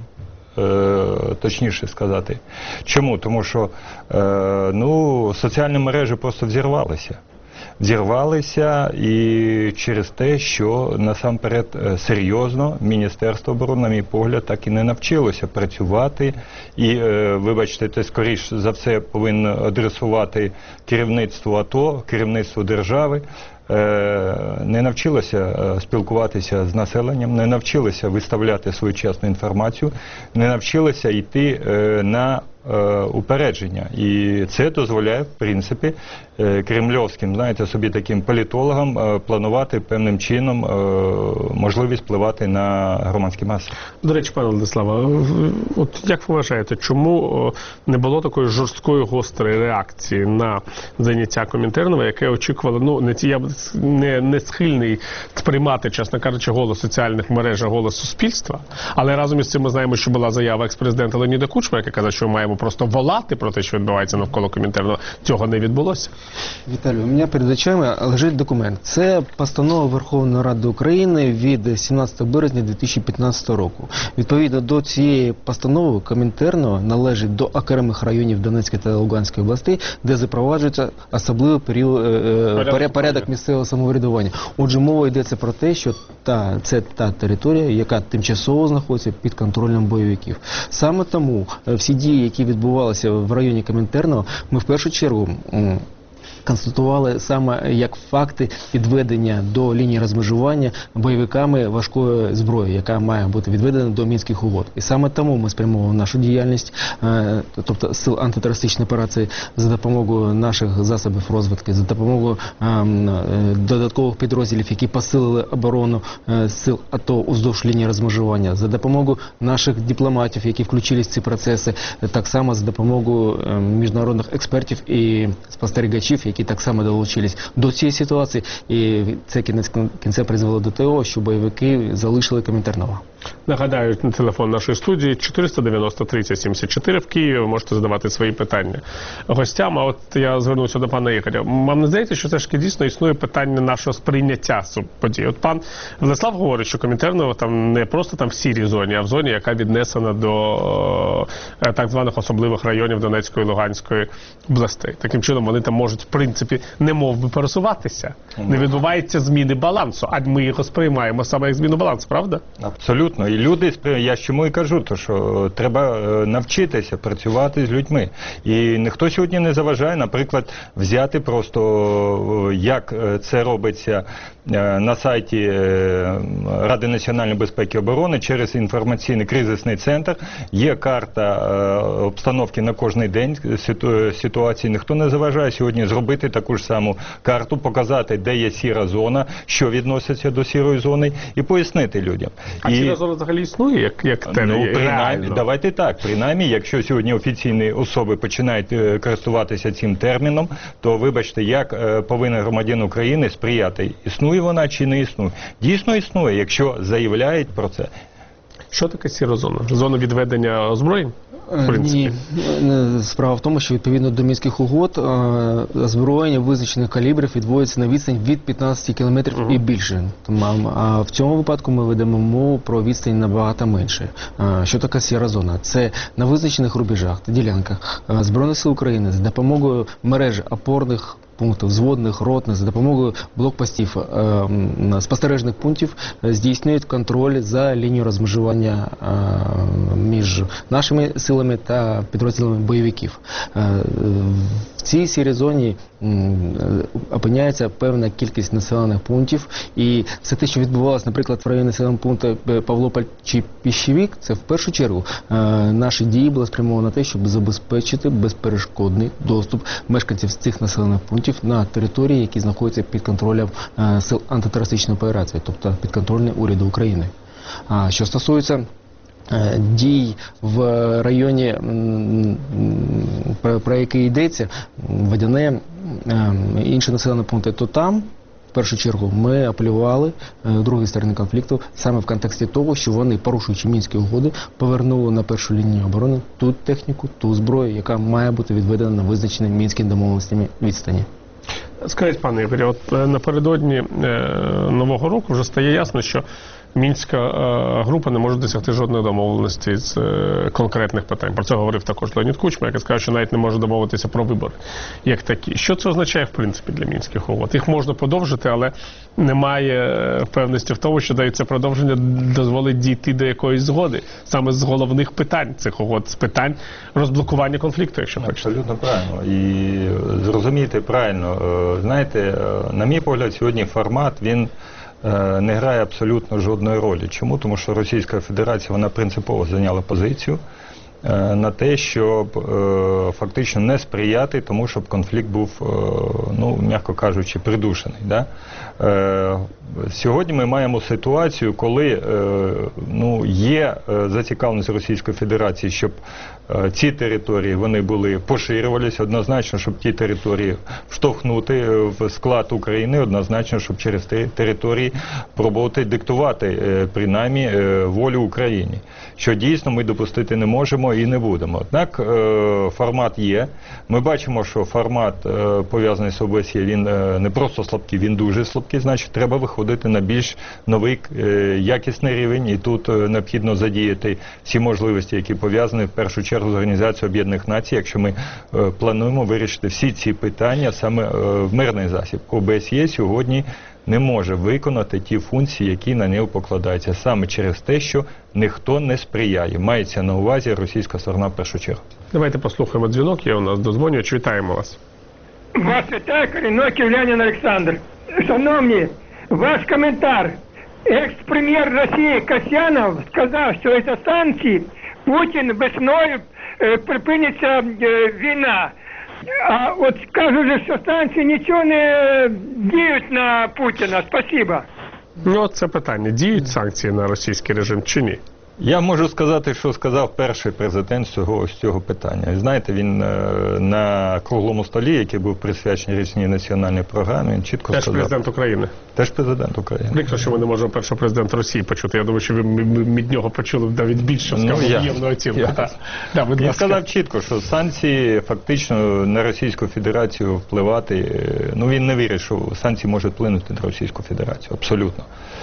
Точніше сказати. Чому? Тому що соціальні мережі просто взірвалися і через те, що насамперед серйозно Міністерство оборони, на мій погляд, так і не навчилося працювати і, вибачте, це скоріш за все повинно адресувати керівництво АТО, керівництво держави, не навчилося спілкуватися з населенням, не навчилися виставляти своєчасну інформацію, не навчилися йти на упередження. І це дозволяє, в принципі, кремльовським, знаєте, собі таким політологам планувати певним чином можливість впливати на громадські маси. До речі, пане Владиславе, от як ви вважаєте, чому не було такої жорсткої, гострої реакції на заняття Комінтернова, яке очікувало, я не схильний сприймати, чесно кажучи, голос соціальних мереж, голос суспільства, але разом із цим ми знаємо, що була заява екс-президента Леоніда Кучма, яка казав, що ми маємо просто волати про те, що відбувається навколо Комінтернова. Цього не відбулося. Віталій, у мене перед очима лежить документ. Це постанова Верховної Ради України від 17 березня 2015 року. Відповідно до цієї постанови Комінтернова належить до окремих районів Донецької та Луганської областей, де запроваджується особливий порядок місцевого самоврядування. Отже, мова йдеться про те, що це та територія, яка тимчасово знаходиться під контролем бойовиків. Саме тому всі дії, які відбувалися в районі Комінтернова, ми в першу чергу констатували саме як факти підведення до лінії розмежування бойовиками важкої зброї, яка має бути відведена до Мінських угод. І саме тому ми спрямовуємо нашу діяльність, тобто сил антитерористичної операції, за допомогою наших засобів розвідки, за допомогою додаткових підрозділів, які посилили оборону сил АТО уздовж лінії розмежування, за допомогою наших дипломатів, які включились в ці процеси, так само за допомогою міжнародних експертів і спостерігачів, які так само долучились до цієї ситуації, і це кінця призвело до того, що бойовики залишили Комінтернова. Нагадаю, телефон нашої студії 490-30-74 в Києві. Ви можете задавати свої питання гостям. А от я звернувся до пана Ігоря. Вам не здається, що все ж таки дійсно існує питання нашого сприйняття подій? От пан Владислав говорить, що Комінтерново там не просто там в сірій зоні, а в зоні, яка віднесена до так званих особливих районів Донецької і Луганської областей. Таким чином вони там можуть, в принципі, не мов би пересуватися. Не відбувається зміни балансу, а ми його сприймаємо саме як зміну балансу, правда? Абсолютно. І люди, я чому і кажу, то що треба навчитися працювати з людьми. І ніхто сьогодні не заважає, наприклад, взяти просто, як це робиться на сайті Ради національної безпеки і оборони через інформаційний кризисний центр. Є карта обстановки на кожний день ситуації. Ніхто не заважає сьогодні зробити таку ж саму карту, показати, де є сіра зона, що відноситься до сірої зони, і пояснити людям. А сіра зона взагалі існує, як принаймні, давайте так, принаймні, якщо сьогодні офіційні особи починають користуватися цим терміном, то, вибачте, як повинен громадянин України сприяти, існує вона чи не існує. Дійсно існує, якщо заявляють про це. Що таке сіра зона? Зона відведення озброєнь? Ні, справа в тому, що відповідно до Мінських угод озброєння визначених калібрів відводиться на відстань від 15 кілометрів і більше. А в цьому випадку ми ведемо мову про відстань набагато менше. Що таке сіра зона? Це на визначених рубежах та ділянках Збройних сил України за допомогою мережі опорних пунктів, взводних, ротних, за допомогою блокпостів, спостережних пунктів здійснюють контроль за лінією розмежування між нашими силами та підрозділами бойовиків. В цій сірій зоні опиняється певна кількість населених пунктів, і все те, що відбувалося, наприклад, в районі населеного пункту Павлополь чи Піщевік, це в першу чергу наші дії були спрямовані на те, щоб забезпечити безперешкодний доступ мешканців з цих населених пунктів на території, які знаходяться під контролем сил антитерористичної операції, тобто підконтрольні уряду України. Що стосується дій в районі, про який йдеться, Водяне, інші населені пункти, то там, в першу чергу, ми апелювали другій сторони конфлікту саме в контексті того, що вони, порушуючи Мінські угоди, повернули на першу лінію оборони ту техніку, ту зброю, яка має бути відведена на визначені Мінськими домовленостями відстані. Скажіть, пане Ігорі, от напередодні Нового року вже стає ясно, що Мінська група не може досягти жодної домовленості з конкретних питань. Про це говорив також Леонід Кучма, який сказав, що навіть не може домовитися про вибори як такі. Що це означає, в принципі, для Мінських угод? Їх можна подовжити, але немає впевненості в тому, що навіть це продовження дозволить дійти до якоїсь згоди. Саме з головних питань цих угод, з питань розблокування конфлікту, якщо хочете. Абсолютно правильно. І зрозумійте правильно. Знаєте, на мій погляд, сьогодні формат, він не грає абсолютно жодної ролі. Чому? Тому що Російська Федерація, вона принципово зайняла позицію на те, щоб фактично не сприяти тому, щоб конфлікт був, ну, м'яко кажучи, придушений. Да? Сьогодні ми маємо ситуацію, коли ну, є зацікавленість Російської Федерації, щоб ці території вони були поширювалися, однозначно, щоб ті території вштовхнути в склад України, однозначно, щоб через ті території пробувати диктувати принаймні волю Україні, що дійсно ми допустити не можемо і не будемо. Однак формат є. Ми бачимо, що формат пов'язаний з ОБСЄ, він не просто слабкий, він дуже слабкий, значить треба виходити на більш новий якісний рівень, і тут необхідно задіяти всі можливості, які пов'язані в першу чергу з Організацією Об'єднаних Націй, якщо ми плануємо вирішити всі ці питання саме в мирний засіб. ОБСЄ сьогодні не може виконати ті функції, які на нього покладаються, саме через те, що ніхто не сприяє. Мається на увазі російська сторона в першу чергу. Давайте послухаємо дзвінок, є у нас дозвонювач. Вітаємо вас. Вас вітає Корінной Київлянин Олександр. Шановні, ваш коментар. Екс-прем'єр Росії Касьянов сказав, що це санкції, Путін весною припиниться війна. А от кажуть, що санкції нічого не діють на Путіна. Спасибо. Ну, от це питання. Діють санкції на російський режим чи ні? Я можу сказати, що сказав перший президент з цього питання. І знаєте, він на круглому столі, який був присвячений річній національній програмі, він чітко сказав. Теж президент України. Теж президент України. Прикро, що ми не можемо першого президента Росії почути. Я думаю, що ви від нього почули навіть більше, об'ємну оцінку. Він сказав чітко, що санкції фактично на Російську Федерацію впливати, ну він не вірить, що санкції можуть вплинути на Російську Федерацію. Абсолютно.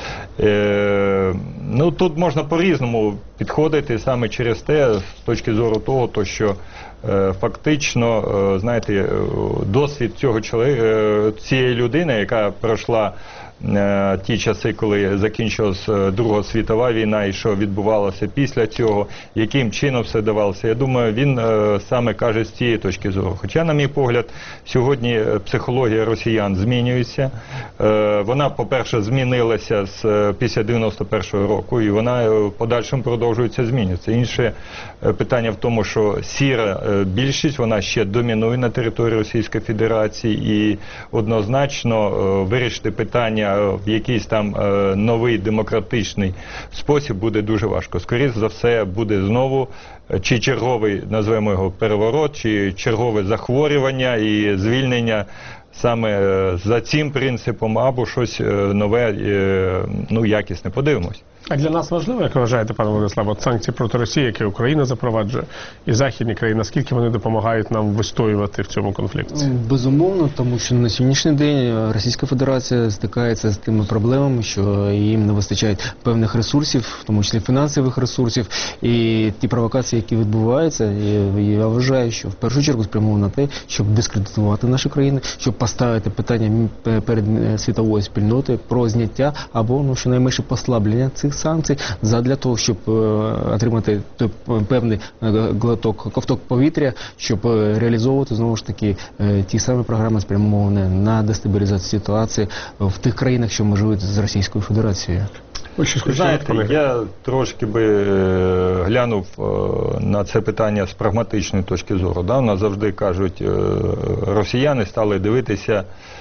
Ну тут можна по-різному підходити саме через те, з точки зору того, то, що фактично, знаєте, досвід цього цієї людини, яка пройшла ті часи, коли закінчилася Друга світова війна і що відбувалося після цього, яким чином все давалося. Я думаю, він саме каже з цієї точки зору. Хоча, на мій погляд, сьогодні психологія росіян змінюється. Вона, по-перше, змінилася після 91-го року, і вона в подальшому продовжується змінюватися. Інше питання в тому, що сіра більшість, вона ще домінує на території Російської Федерації, і однозначно вирішити питання в якийсь там новий демократичний спосіб буде дуже важко. Скоріше за все буде знову чи черговий, назвемо його, переворот, чи чергове захворювання і звільнення саме за цим принципом або щось нове, якісне. Подивимось. А для нас важливо, як ви вважаєте, пане Владиславе, от санкції проти Росії, які Україна запроваджує, і західні країни, наскільки вони допомагають нам вистоювати в цьому конфлікті? Безумовно, тому що на сьогоднішній день Російська Федерація стикається з тими проблемами, що їм не вистачає певних ресурсів, в тому числі фінансових ресурсів, і ті провокації, які відбуваються, я вважаю, що в першу чергу спрямовано на те, щоб дискредитувати наші країни, щоб поставити питання перед світовою спільнотою про зняття або, щонайменше, послаблення цих санкцій, задля того, щоб отримати певний ковток повітря, щоб реалізовувати, знову ж таки, ті самі програми, спрямовані на дестабілізацію ситуації в тих країнах, що межують з Російською Федерацією. Знаєте, я трошки би глянув на це питання з прагматичної точки зору. Да? У нас завжди кажуть, росіяни стали дивитися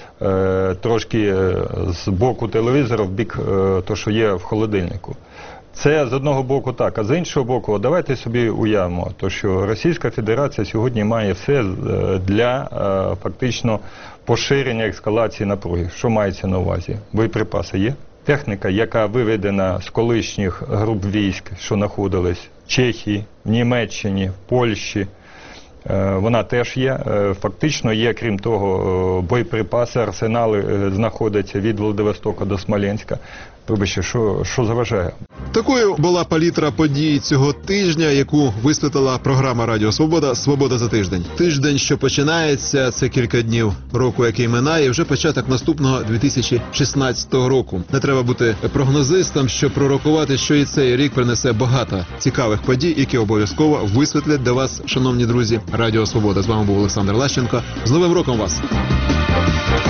трошки з боку телевізора в бік того, що є в холодильнику. Це з одного боку так, а з іншого боку, давайте собі уявимо, то, що Російська Федерація сьогодні має все для фактично поширення ескалації напруги. Що мається на увазі? Боєприпаси є? Техніка, яка виведена з колишніх груп військ, що знаходились в Чехії, в Німеччині, в Польщі, вона теж є. Фактично є, крім того, боєприпаси, арсенали знаходяться від Владивостока до Смоленська. Вибачте, що заважає? Такою була палітра подій цього тижня, яку висвітлила програма Радіо Свобода «Свобода за тиждень». Тиждень, що починається, це кілька днів року, який минає, і вже початок наступного 2016 року. Не треба бути прогнозистом, щоб пророкувати, що і цей рік принесе багато цікавих подій, які обов'язково висвітлять для вас, шановні друзі. Радіо Свобода. З вами був Олександр Лащенко. З Новим роком вас!